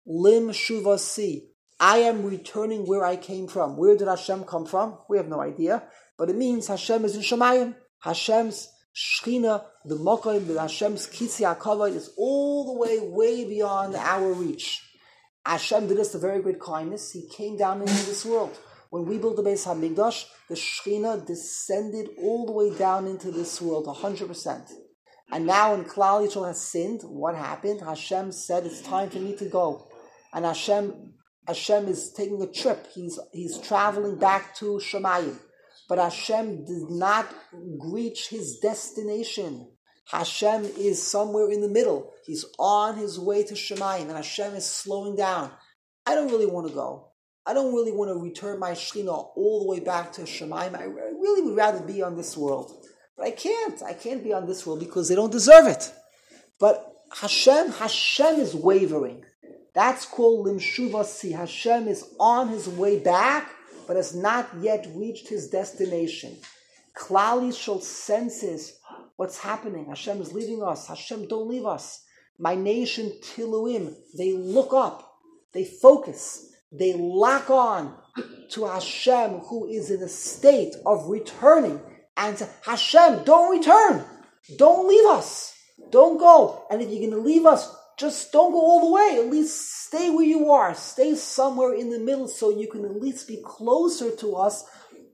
Limshuvasi, I am returning where I came from. Where did Hashem come from? We have no idea, but it means Hashem is in Shemayim. Hashem's Shechina, the Mokoim, the Hashem's Kisei HaKavod is all the way, way beyond our reach. Hashem did us a very great kindness. He came down into this world. When we built the Beis HaMikdash, the Shechina descended all the way down into this world, one hundred percent. And now when Klal Yisrael has sinned, what happened? Hashem said, it's time for me to go. And Hashem, Hashem is taking a trip. He's, he's traveling back to Shemayim. But Hashem did not reach his destination. Hashem is somewhere in the middle. He's on his way to Shemayim, and Hashem is slowing down. I don't really want to go. I don't really want to return my Shekhinah all the way back to Shemayim. I really would rather be on this world. But I can't. I can't be on this world because they don't deserve it. But Hashem, Hashem is wavering. That's called limshuvasi. Hashem is on his way back, but has not yet reached his destination. Klal Yisrael senses what's happening. Hashem is leaving us. Hashem, don't leave us. My nation, Tiluim, they look up. They focus. They lock on to Hashem, who is in a state of returning. And say, Hashem, don't return. Don't leave us. Don't go. And if you're going to leave us, just don't go all the way. At least stay where you are. Stay somewhere in the middle so you can at least be closer to us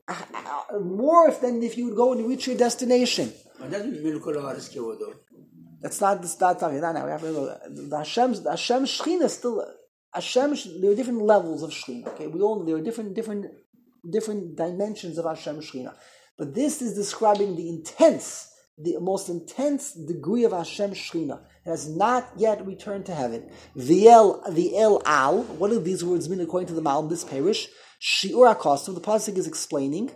more than if you would go and reach your destination. What does Milkul Haaretz Kevodo? That's not the start talking. Not now. We have to go. The Hashem's the Hashem's Shechina is still Hashem. There are different levels of Shechina. Okay, we all know there are different different different dimensions of Hashem Shechina. But this is describing the intense, the most intense degree of Hashem Shechina. It has not yet returned to heaven. The El, the El Al. What do these words mean according to the Malbim? This parish Shiur HaKosov. The pasuk is explaining.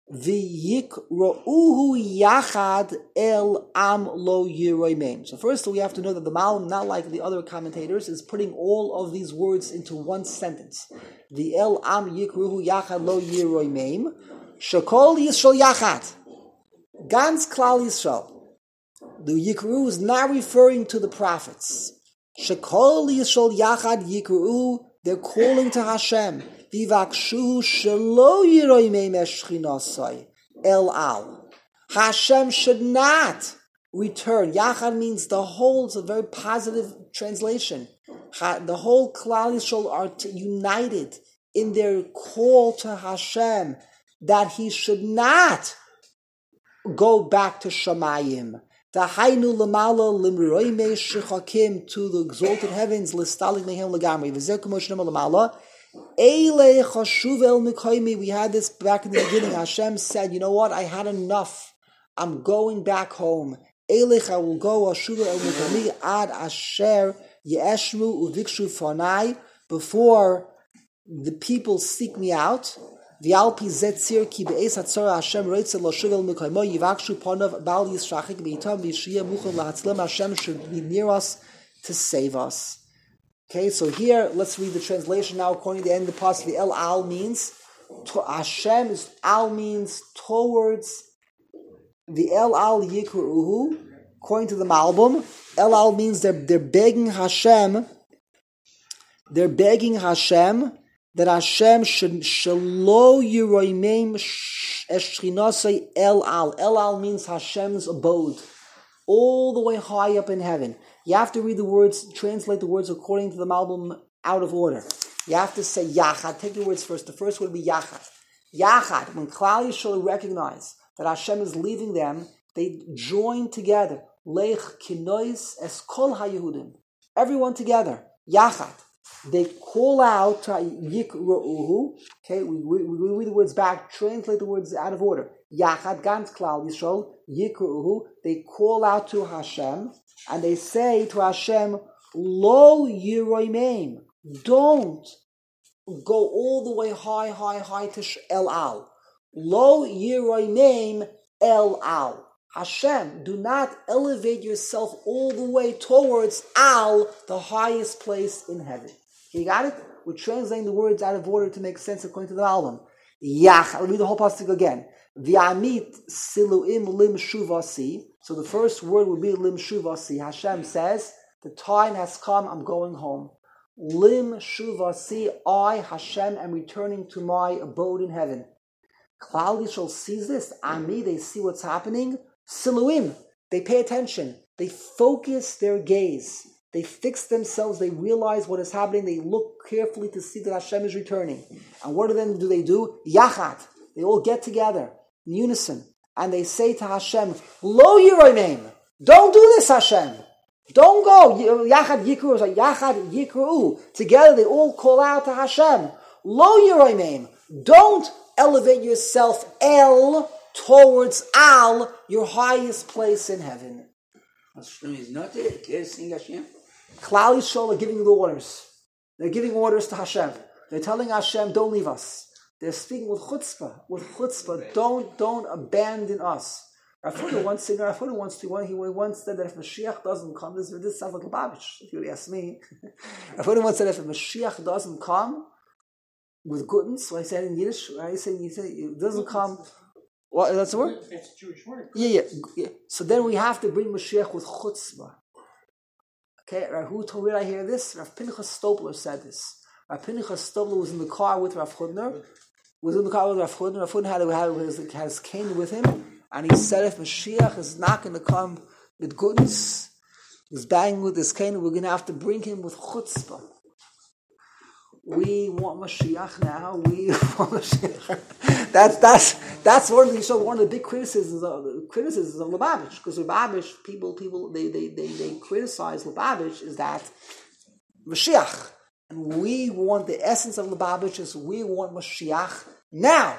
V'yikra'uhu yachad el am lo yiroimein. So first we have to know that the Malbim, not like the other commentators, is putting all of these words into one sentence. The el am yikra'uhu yachad lo yiroimein. Shekol Yisrael yachad. Gans klal Yisrael. The yikru is not referring to the prophets. Shekol Yisrael yachad yikru. They're calling to Hashem. Vivakshu shelo yiroimei meshchinasai el al. Hashem should not return. Yachad means the whole. It's a very positive translation. The whole Klal Yisrael are united in their call to Hashem that He should not go back to Shamayim. Tahainu lamala limroimei shechakim, to the exalted heavens listalik mehem legamri. V'zeh k'moshenem lamala. Eile chashuv el mikoimi. We had this back in the beginning. Hashem said, you know what? I had enough. I'm going back home. Eilech, I will go. Ashuv el mikoimi ad asher ye'eshmu uvikshu fanai. Before the people seek me out. V'alpi zetzir ki be'es hatzora Hashem roitze lo shuv el mikoimo yivakshu panav bal yisrachik beitam v'yishiyah muchal lahatzlam. Hashem should be near us to save us. Okay, so here, let's read the translation now. According to the end of the pasuk, the El Al means, to Hashem is, Al means towards, the El Al Yikru'uhu, according to the Malbim, El Al means they're, they're begging Hashem, they're begging Hashem, that Hashem should, Shelo Yiroimeim Eshchinasei El Al. El Al means Hashem's abode, all the way high up in heaven. You have to read the words, translate the words according to the Malbim out of order. You have to say Yachad. Take the words first. The first word would be Yachad. Yachad, when Klal Yisrael recognize that Hashem is leaving them, they join together. Lech kinois es kol haYehudim. Everyone together. Yachad. They call out to Yikra'uhu. Okay, we, we, we read the words back, translate the words out of order. Yachad, Gans Klal Yisrael, Yikra'uhu. They call out to Hashem. And they say to Hashem, Lo Yiroimeim, don't go all the way high, high, high to El Al. Lo Yiroimeim El Al. Hashem, do not elevate yourself all the way towards Al, the highest place in heaven. You got it? We're translating the words out of order to make sense according to the album. Yach, I'll read the whole pasuk again. V'amit siluim lim shuvasi. So the first word would be lim shuvasi. Hashem says, the time has come, I'm going home. Lim shuvasi, I, Hashem, am returning to my abode in heaven. Klal Yisrael sees this. Ami, they see what's happening. Siluim, they pay attention. They focus their gaze. They fix themselves. They realize what is happening. They look carefully to see that Hashem is returning. And what then do they do? Yachat. They all get together in unison. And they say to Hashem, Lo Yiroimeim. Don't do this, Hashem. Don't go. Yachad Yikru. Yachad Yikru. Together they all call out to Hashem. Lo Yiroimeim. Don't elevate yourself El towards Al, your highest place in heaven. Hashem is not there. Can't sing Hashem. Klal Yisrael are giving the orders. They're giving orders to Hashem. They're telling Hashem, don't leave us. They're speaking with chutzpah. With chutzpah, don't don't abandon us. Rav Huna once said, Rav Huna once, he once said that if Mashiach doesn't come, this, this sounds like Lubavitch, if you would ask me. Rav Huna once said if Mashiach doesn't come with goodness, what I said in Yiddish, I say he said it doesn't come. What, that's the word? It's a Jewish word. Yeah, yeah, yeah. So then we have to bring Mashiach with chutzpah. Okay, who told me I hear this? Rav Pinchas Stobler said this. Rav Pinchas Stobler was in the car with Rav Hudner. Was in the car with Rav Hudner. Rav Hudner had, had, his, had his cane with him, and he said, if Mashiach is not going to come with goodness, he's banging with his cane, we're going to have to bring him with chutzpah. we want Mashiach now. We want Mashiach. That's that's that's one of the so one of the big criticisms of criticisms of Lubavitch, because Lubavitch people people they they they, they criticize Lubavitch is that Mashiach, and we want the essence of Lubavitch is we want Mashiach now.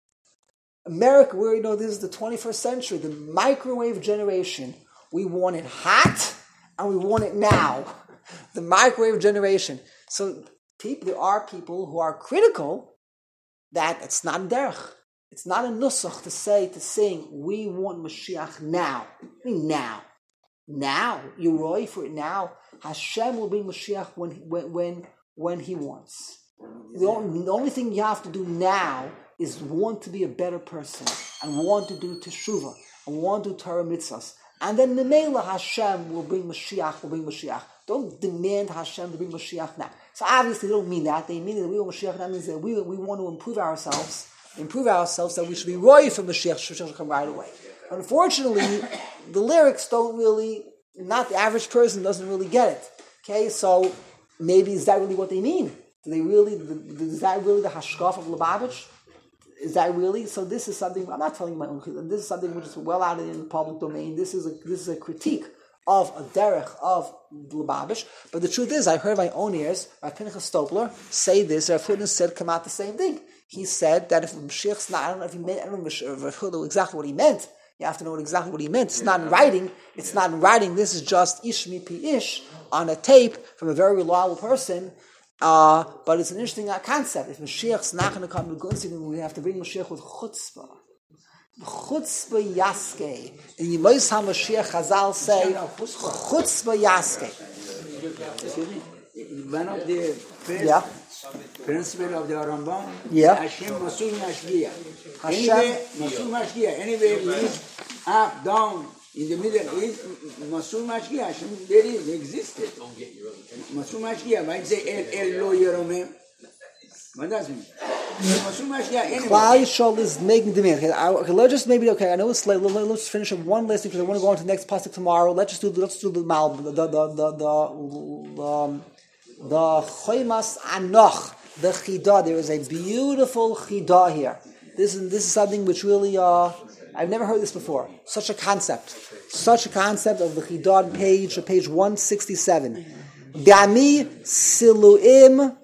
America, where you know this is the twenty-first century, the microwave generation. We want it hot and we want it now. The microwave generation. So people, there are people who are critical that it's not derech. It's not a nusach to say, to sing, we want Mashiach now. I mean now. Now. You're right for it now. Hashem will bring Mashiach when when when, when he wants. The only, the only thing you have to do now is want to be a better person and want to do teshuvah and want to do Torah mitzvahs. And then the Mela Hashem will bring Mashiach, will bring Mashiach. Don't demand Hashem to bring Mashiach now. So obviously they don't mean that. They mean that we want Mashiach. That means that we, we want to improve ourselves, improve ourselves, that we should be roy for Mashiach. Mashiach should come right away. But unfortunately, the lyrics don't really, not the average person doesn't really get it. Okay, so maybe is that really what they mean? Do they really, is that really the hashkaf of Lubavitch? Is that really? So this is something, I'm not telling you my own, this is something which is well out in the public domain. This is a this is a critique of a derech of Lubavitch. But the truth is, I heard my own ears, Rav Pinchas Stopler, say this, Rav Hudin said, come out the same thing. He said that if Mashiach's not, I don't know if he meant, I don't know exactly what he meant. You have to know exactly what he meant. It's not in writing. It's not in writing. This is just ish mi pi ish on a tape from a very reliable person. Uh, but it's an interesting uh, concept. If Mashiach's not going to come to Gunzig, we have to bring Mashiach with chutzpah. Chutzpah yaske. In Yemos HaMashiach, Chazal say, chutzpah yaske. Excuse me. One of the first Yeah. principle of the Rambam Yeah. is Hashem Masul Mashgiach. Hashem- Anyway, Masul Mashgiach. Anyway, it is up, down, in the middle. It is Masul Mashgiach. Hashem, there is, existed. Masul Mashgiach. Why say El El Lo Yeromem? What does it mean? Masul Mashgiach. Anyway. Klal Yisrael is making demand. Okay, I, okay, let's just maybe okay. I know it's late. Let, let, let's finish up one last thing because I want to go on to the next pasuk tomorrow. Let's just do the, let's do the mal the the the the the, um, the choimas anoch the chida. There is a beautiful chida here. This is this is something which really uh I've never heard this before. Such a concept, such a concept of the chida on page page one sixty seven. Dami siluim.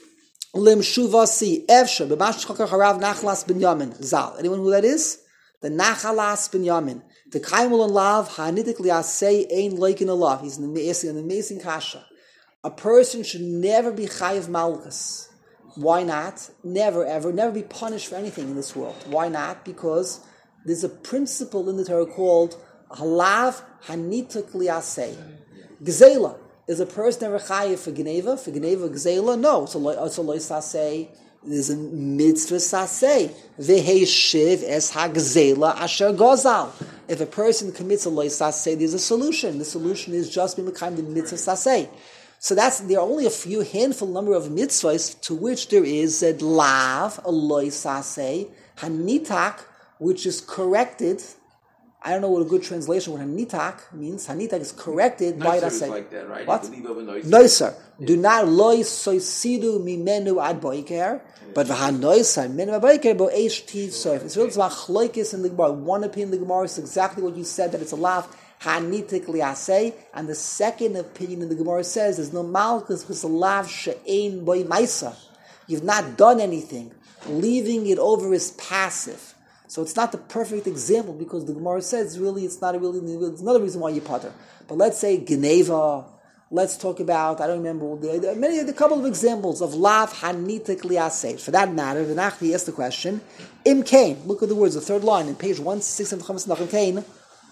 Lim Shuvasi Evsha B'Mashchakar Harav Nachlas Binyamin Zal. Anyone who that is? The Nachalas Binyamin. The Kaimul and Lav Hanidik Liasei Ein Leikin Alav. He's an amazing, an amazing kasha. A person should never be Chayiv Malchus. Why not? Never ever, never be punished for anything in this world. Why not? Because there's a principle in the Torah called Halav Hanidik Liasei. Gzela. Is a person ever chayiv for Geneva? For Geneva, Gzela? No. It's a loy saseh. There's a mitzvah saseh. V'heishiv es ha-Gzela asher gozal. If a person commits a loy saseh, there's a solution. The solution is just being the mitzvah saseh. So that's, there are only a few handful number of mitzvahs to which there is a lav, a loy saseh, hanitak, which is corrected. I don't know what a good translation what hanitak means. Hanitak is corrected by Noiser the is same. like that, right? What? You believe of a noiser. Noiser. Do not loy soisidu mimenu ad boiker, but v'hanoiser mimenu ad boiker bo eish ti soif. It's really about chloikis in the Gemara. One opinion in the Gemara is exactly what you said, that it's a lav hanitik liaseh, and the second opinion in the Gemara says there's no malchus because it's a lav she'ein boy maisa. You've not done anything. Leaving it over is passive. So it's not the perfect example because the Gemara says really it's not a really it's another reason why you putter. But let's say Geneva. Let's talk about I don't remember the, the many a couple of examples of lav hanitik liaseh. For that matter, the Nachli asked the question. Im kain. Look at the words. The third line in page one six of Chamas Nachim Kain.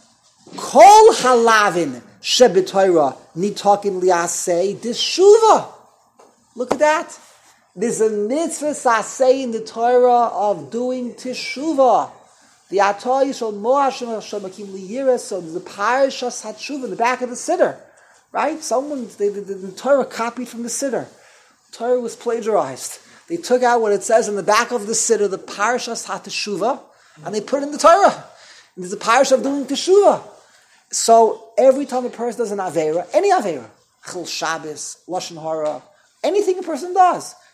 Kol halavin shebetoira nitakin liaseh dishuva. Look at that. There's a mitzvah saseh in the Torah of doing teshuvah. The Atay shal mo'ashem shal makim liyiras. So there's a parashas hatshuvah in the back of the siddur, right? Someone they, the, the, the Torah copied from the siddur. The Torah was plagiarized. They took out what it says in the back of the siddur, the parashas hateshuvah, and they put it in the Torah. And there's a parashas of doing teshuvah. So every time a person does an avera, any avera, chil Shabbos, lashon hara, anything a person does.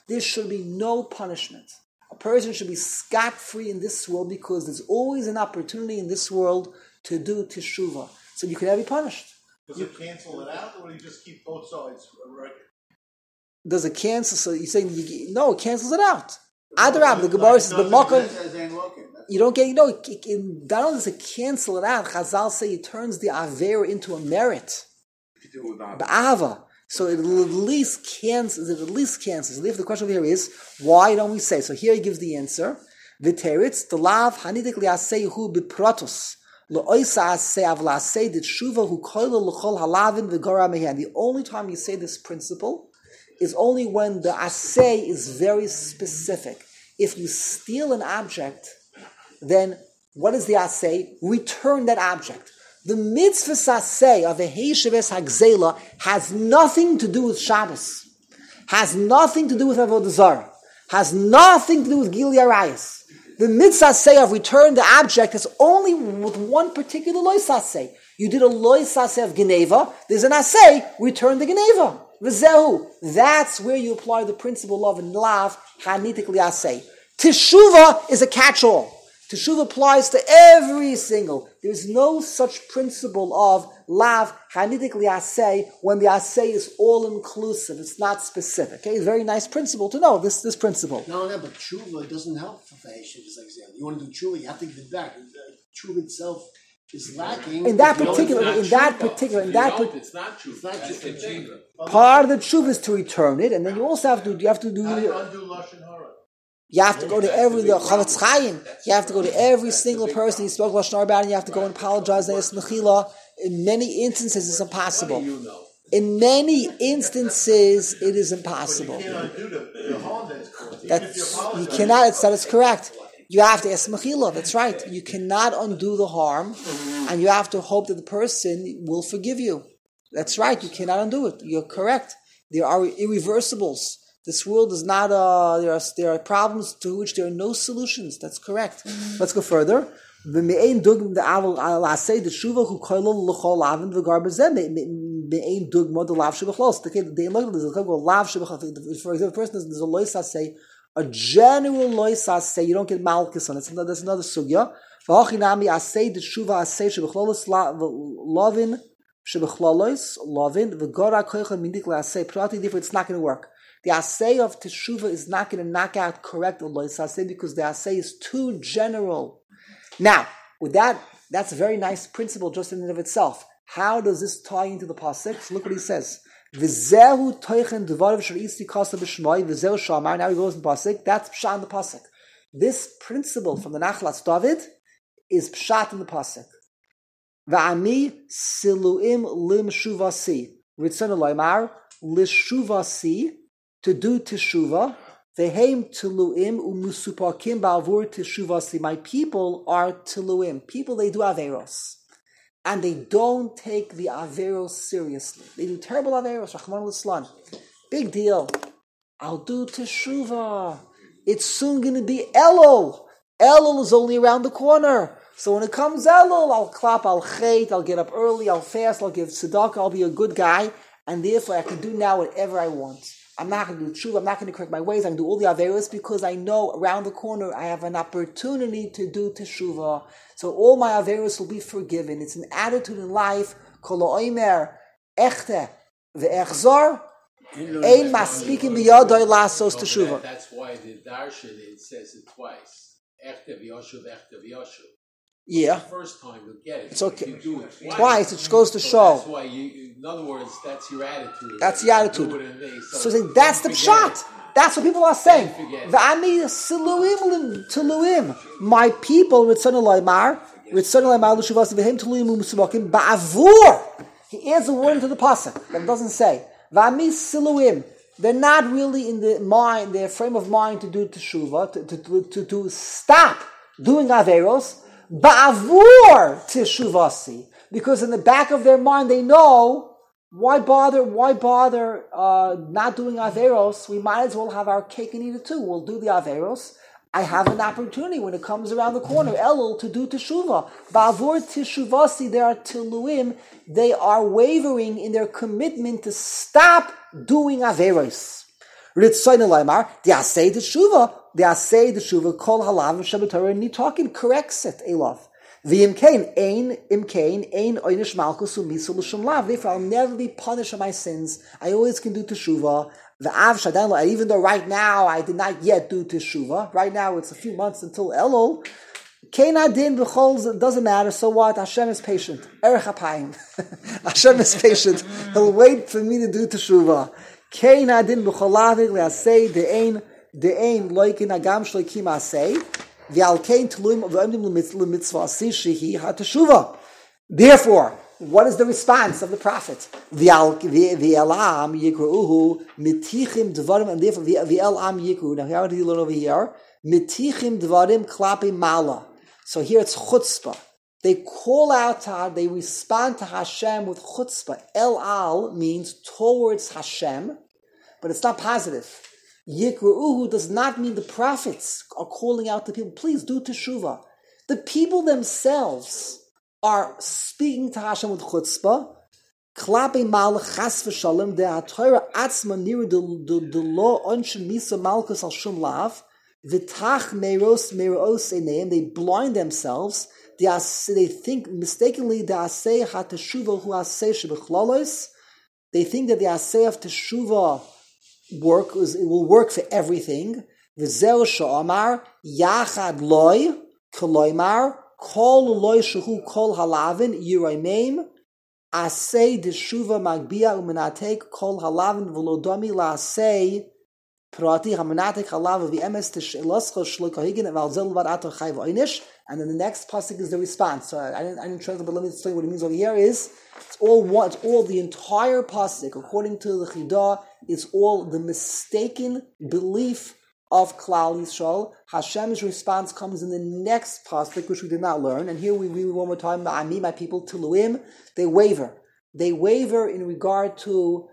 There should be no punishment. A person should be scot-free in this world because there's always an opportunity in this world to do teshuvah. So you can never be punished. Does it cancel it out, or do you just keep both sides right? Does it cancel? So you're saying, you, no, it cancels it out. Adarab, the Gemara says, you don't get, you know, it, it, not only does it cancel it out, Chazal say it turns the Aver into a merit. Ba'ava. So it at least cancels, it at least cancels. The question over here is, why don't we say? So here he gives the answer. V'teritz, the lav hanidik li'aseihu b'pratus. Lo'oisa asei av la'asei d'tshuva hu koilo l'chol halavin v'gora mehan. The only time you say this principle is only when the asay is very specific. If you steal an object, then what is the asay? Return that object. The mitzvah asay of a heisheves hagzela has nothing to do with Shabbos, has nothing to do with avodah zarah, has nothing to do with gili arayos. The mitzvah asay of return the object is only with one particular lois asay. You did a lois asay of geneva. There's an asay. Return the geneva. V'zehu. That's where you apply the principle of lav hanitik liaseh. Teshuvah is a catch-all. Teshuvah applies to every single. There's no such principle of lav hanitik liaseh when the aseh is all-inclusive. It's not specific. Okay, it's a very nice principle to know, this, this principle. No, no, but tshuva doesn't help for Yeshivas exam. You want to do tshuva, you have to give it back. Tshuva itself is lacking. In that particular, in that particular, in that particular, it's not true. It's not true. Part of the tshuva is to return it, and then you also have to, you have to do, you have to go to every, the Chavetz Chaim, you have to go to every single person you spoke Lashon Hara about, and you have to go and apologize, and it's mechila. In many instances, it's impossible. In many instances, it is impossible. That's, you cannot, it's, that is correct. You have to ask mechila, that's right. You cannot undo the harm, and you have to hope that the person will forgive you. That's right, you cannot undo it. You're correct. There are irreversibles. This world is not, uh, there are there are problems to which there are no solutions. That's correct. Let's go further. For example, a person there's a lois say a general lois say you don't get malchus on it. So that's another sugya. V'achinami asay the shuva asay shebechlolos lovin shebechlolos lovin v'gora koicha mindik laasay prati different. It's not going to work. The asay of teshuva is not going to knock out correct lois asay because the asay is too general. Now, with that, that's a very nice principle just in and of itself. How does this tie into the pasuk? So look what he says. V'zehu toichen devarav sharisti kasa b'shmai v'zehu shamar. Now he goes in the pasuk. That's pshat in the pasuk. This principle from the Nachlas David is pshat in the pasuk. V'ami siluim lim shuvasi. Ritzon loymar lishuvasi, to do teshuva. Vehem tiluim umusupakim ba'avur teshuvasi. My people are tiluim. People, they do averos. And they don't take the averos seriously. They do terrible averos. Rachman l'slan. Big deal. I'll do teshuva. It's soon going to be Elul. Elul is only around the corner. So when it comes Elul, I'll clap, I'll chait, I'll get up early, I'll fast, I'll give tzedakah, I'll be a good guy. And therefore I can do now whatever I want. I'm not going to do tshuva, I'm not going to correct my ways, I can do all the averos because I know around the corner I have an opportunity to do teshuva. So all my averos will be forgiven. It's an attitude in life, kol ha'omer echte ve'echzor ein maspikim b'yadai lasos teshuva. That's why the darshan, it says it twice. Echte v'yoshuv, echte v'yoshuv. Yeah. The first time you'll get it. It's okay. You do it twice, twice it goes to so show. That's why you, in other words, that's your attitude. That's the attitude. Do it in me, so so that's the pshat. That's what people are saying. V'ani siluim tiluim. My people, Ritzon Elaymar, Ritzon Elaymar l'shuvas v'hem tiluim u'musubakim ba'avur. He adds a word into the pasuk that it doesn't say. V'ani siluim. They're not really in the mind, their frame of mind to do teshuva, to, to, to, to, to stop doing averos. Ba'avur teshuvasi, because in the back of their mind they know why bother, why bother uh, not doing averos? We might as well have our cake and eat it too. We'll do the averos. I have an opportunity when it comes around the corner, Elul, to do teshuva. Ba'avur teshuvasi, they are tiluim. They are wavering in their commitment to stop doing averos. Ritzoyne Laimar, the Asay the Shuva, the Asay the Shuva, Kol Halav Shabbatorah, and Nitokin corrects it, Elov. The Imkain, Ain, Imkain, Ain, Oynish Malkus, Umisul, Shum Lav. Therefore, I'll never be punished for my sins. I always can do Teshuvah. The Av Shadan, even though right now I did not yet do Teshuvah, right now it's a few months until Elul, Kain Adin B'chol, doesn't matter, so what? Hashem is patient. Erech Apayim. Hashem is patient. He'll wait for me to do Teshuvah. Kain Adin B'chol Lavik, Le'asei, De'ein, De'ein, Loikin Agam Shloikim Asei, V'alkein Tluim, V'emdim L'mitzvah Asi, Shehi HaTeshuvah. Therefore, what is the response of the prophet? V'elam Yikru'uhu, Mitichim Dvarim, and therefore, V'elam Yikru. Now, how do you learn over here? Mitichim Dvarim Klapi Mala. So here it's chutzpah. They call out to her, they respond to Hashem with chutzpah. El al means towards Hashem, but it's not positive. Yikru'uhu does not mean the prophets are calling out to people, please do teshuvah. The people themselves are speaking to Hashem with chutzpah. Klapi mal chas v'shalom, de ha-Torah atzma niru de lo onshin misa malkus al shum lav, v'tach meros meros eneim, they blind themselves. They, are, they think mistakenly the asay ha-teshuvah hu asay shebechlalos. They think that the asay of teshuvah work is, it will work for everything. V'zeu she'amar yachad loy koloymar kol loy shehu kol halavin yiraymeim asay teshuvah magbia umenatek kol halavin v'lodomi la'asay prati hamanatek halav v'emes tesheloscha shlokahigin v'alzel v'ator chay v'oinish. And then the next pasuk is the response. So I didn't, I didn't translate, but let me explain what it means over here. Is it's all one, it's all the entire pasuk, according to the Chidah, it's all the mistaken belief of Klal Yisrael. Hashem's response comes in the next pasuk, which we did not learn. And here we read one more time, Ma'ami, my people, Tiluim, they waver. They waver in regard to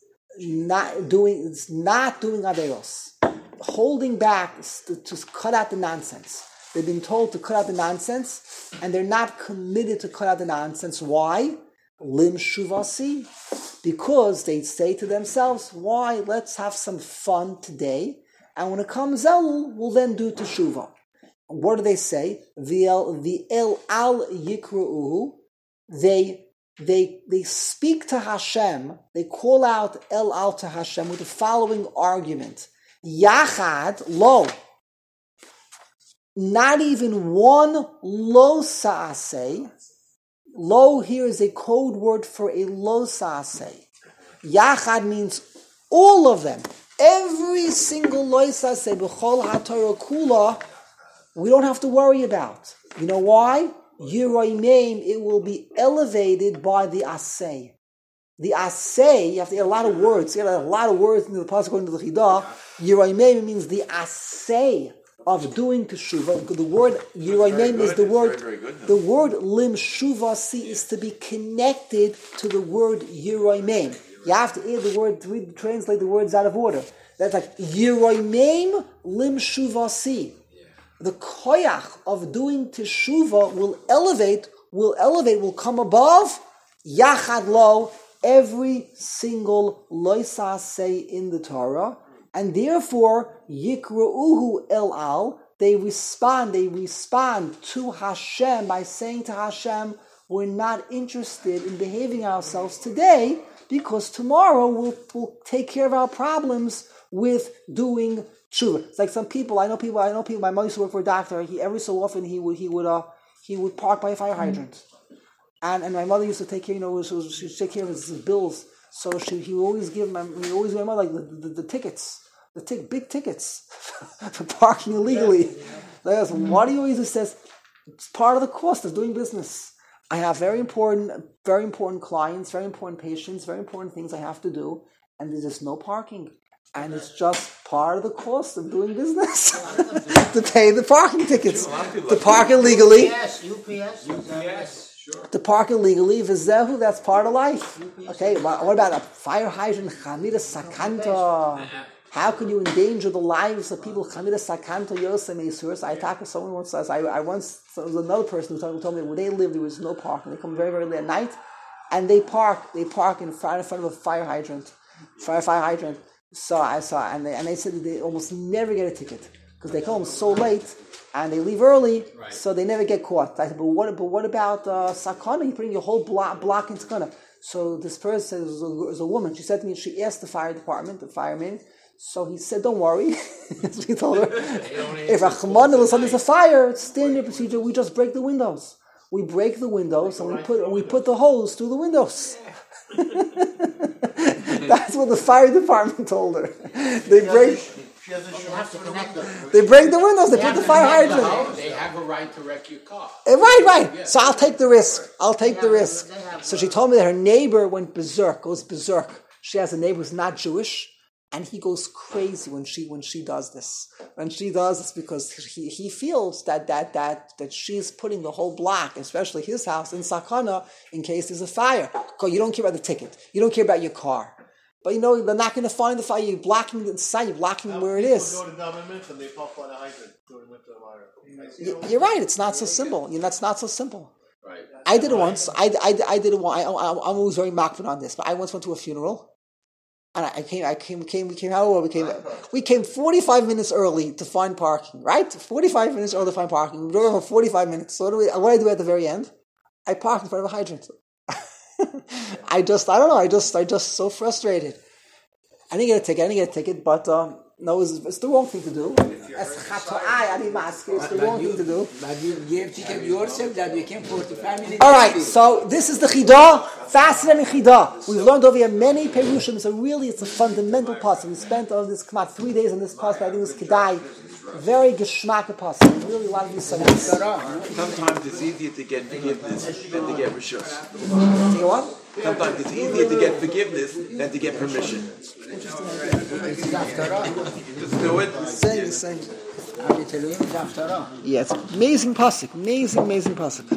not doing, not doing Aderos, holding back to, to cut out the nonsense. They've been told to cut out the nonsense, and they're not committed to cut out the nonsense. Why? Lim shuvasi. Because they say to themselves, why? Let's have some fun today, and when it comes Elul, we'll then do teshuvah. What do they say? V'el al yikru'uhu. They, they, they speak to Hashem, they call out El al to Hashem with the following argument. Yachad lo. Not even one lo sa'aseh. Lo here is a code word for a lo sa'aseh. Yachad means all of them. Every single lo sa'aseh, b'chol ha'torah kula, we don't have to worry about. You know why? Yiraymeim, it will be elevated by the aseh. The aseh, you have to get a lot of words. You get a lot of words into the pasuk according to the Chidah. Yiraymeim means the aseh of doing teshuvah. The word Yiraymeim is the word, very, very the word lim shuvasi is to be connected to the word Yiraymeim. You have to add the word, to read, translate the words out of order. That's like Yiraymeim lim shuvasi. The koyach of doing teshuvah will elevate, will elevate, will come above yachad lo, every single loisa say in the Torah. And therefore, Yikru'uhu El Al, they respond, they respond to Hashem by saying to Hashem, we're not interested in behaving ourselves today because tomorrow we'll, we'll take care of our problems with doing tshuva. It's like some people, I know people, I know people, my mother used to work for a doctor, he, every so often he would, he would, uh, he would park by a fire hydrant. Mm-hmm. And, and my mother used to take care, you know, she would take care of his, his bills. So she, he would always give my, he always give my mother like the, the, the tickets. The t- big tickets for parking illegally. Yeah. Like, why do you always say it's part of the cost of doing business? I have very important, very important clients, very important patients, very important things I have to do, and there's just no parking. And it's just part of the cost of doing business to pay the parking tickets. To park illegally. U P S, U P S, U P S, sure. To park illegally, v'zehu, that's part of life. Okay, what about a fire hydrant? Chamira sakanta. How can you endanger the lives of people? Chamira sakanto yosem esuros. I talked to someone once. I, I once there was another person who told, who told me where they live there was no parking. They come very very late at night, and they park. They park in front in front of a fire hydrant, fire fire hydrant. So I saw, and they, and they said that they almost never get a ticket because they come home so late and they leave early, right. so they never get caught. I said, but what? But what about uh, sakana? You're putting your whole block block in sakana. So this person was a, was a woman. She said to me, she asked the fire department, the fireman. So he said, "Don't worry." So he told her, "If Achman will send us a fire, it's standard procedure. We just break the windows. We break the windows and we put we put the hose through the windows." That's what the fire department told her. They break. She has a have to connect them. They break the windows. They, they put the fire hydrant. They have a right to wreck your car. Uh, right, right. Yeah. So I'll take the risk. I'll take yeah, the risk. So she told me that her neighbor went berserk. Goes berserk. She has a neighbor who's not Jewish. And he goes crazy when she when she does this. When she does this, because he, he feels that that that that she's putting the whole block, especially his house, in sakana in case there's a fire. Because you don't care about the ticket. You don't care about your car. But you know, they're not going to find the fire. You're blocking the inside. You're blocking Now, where it is. Go to Davenport and they pop on a hydrant during winter fire. You're right. It's not so simple. You know, it's not so simple. Right. I did it once. I, I, I did it once. I, I, I'm always very makpid on this. But I once went to a funeral. And I came, I came, came, we came, how old we came? We came forty-five minutes early to find parking, right? forty-five minutes early to find parking. We drove for forty-five minutes. So what do we, what do I do at the very end? I parked in front of a hydrant. I just, I don't know, I just, I just so frustrated. I didn't get a ticket, I didn't get a ticket, but um, no, it's, it's the wrong thing to do. It's the wrong thing to do. But you gave ticket yourself that we came forty-five minutes. All right, so this is the Chidah, fascinating Chidah. We've learned over here many Perushim, so really it's a fundamental passage. We spent on this, come out, three days on this passage, I think it was Kedai. Very geschmack passage. Really a lot of these studies. Sometimes it's easier to get forgiveness than to get rishus. You know what? Sometimes it's easier to get forgiveness than to get permission. Just do it. Same, same. Yeah, it's amazing pasuk, amazing, amazing pasuk.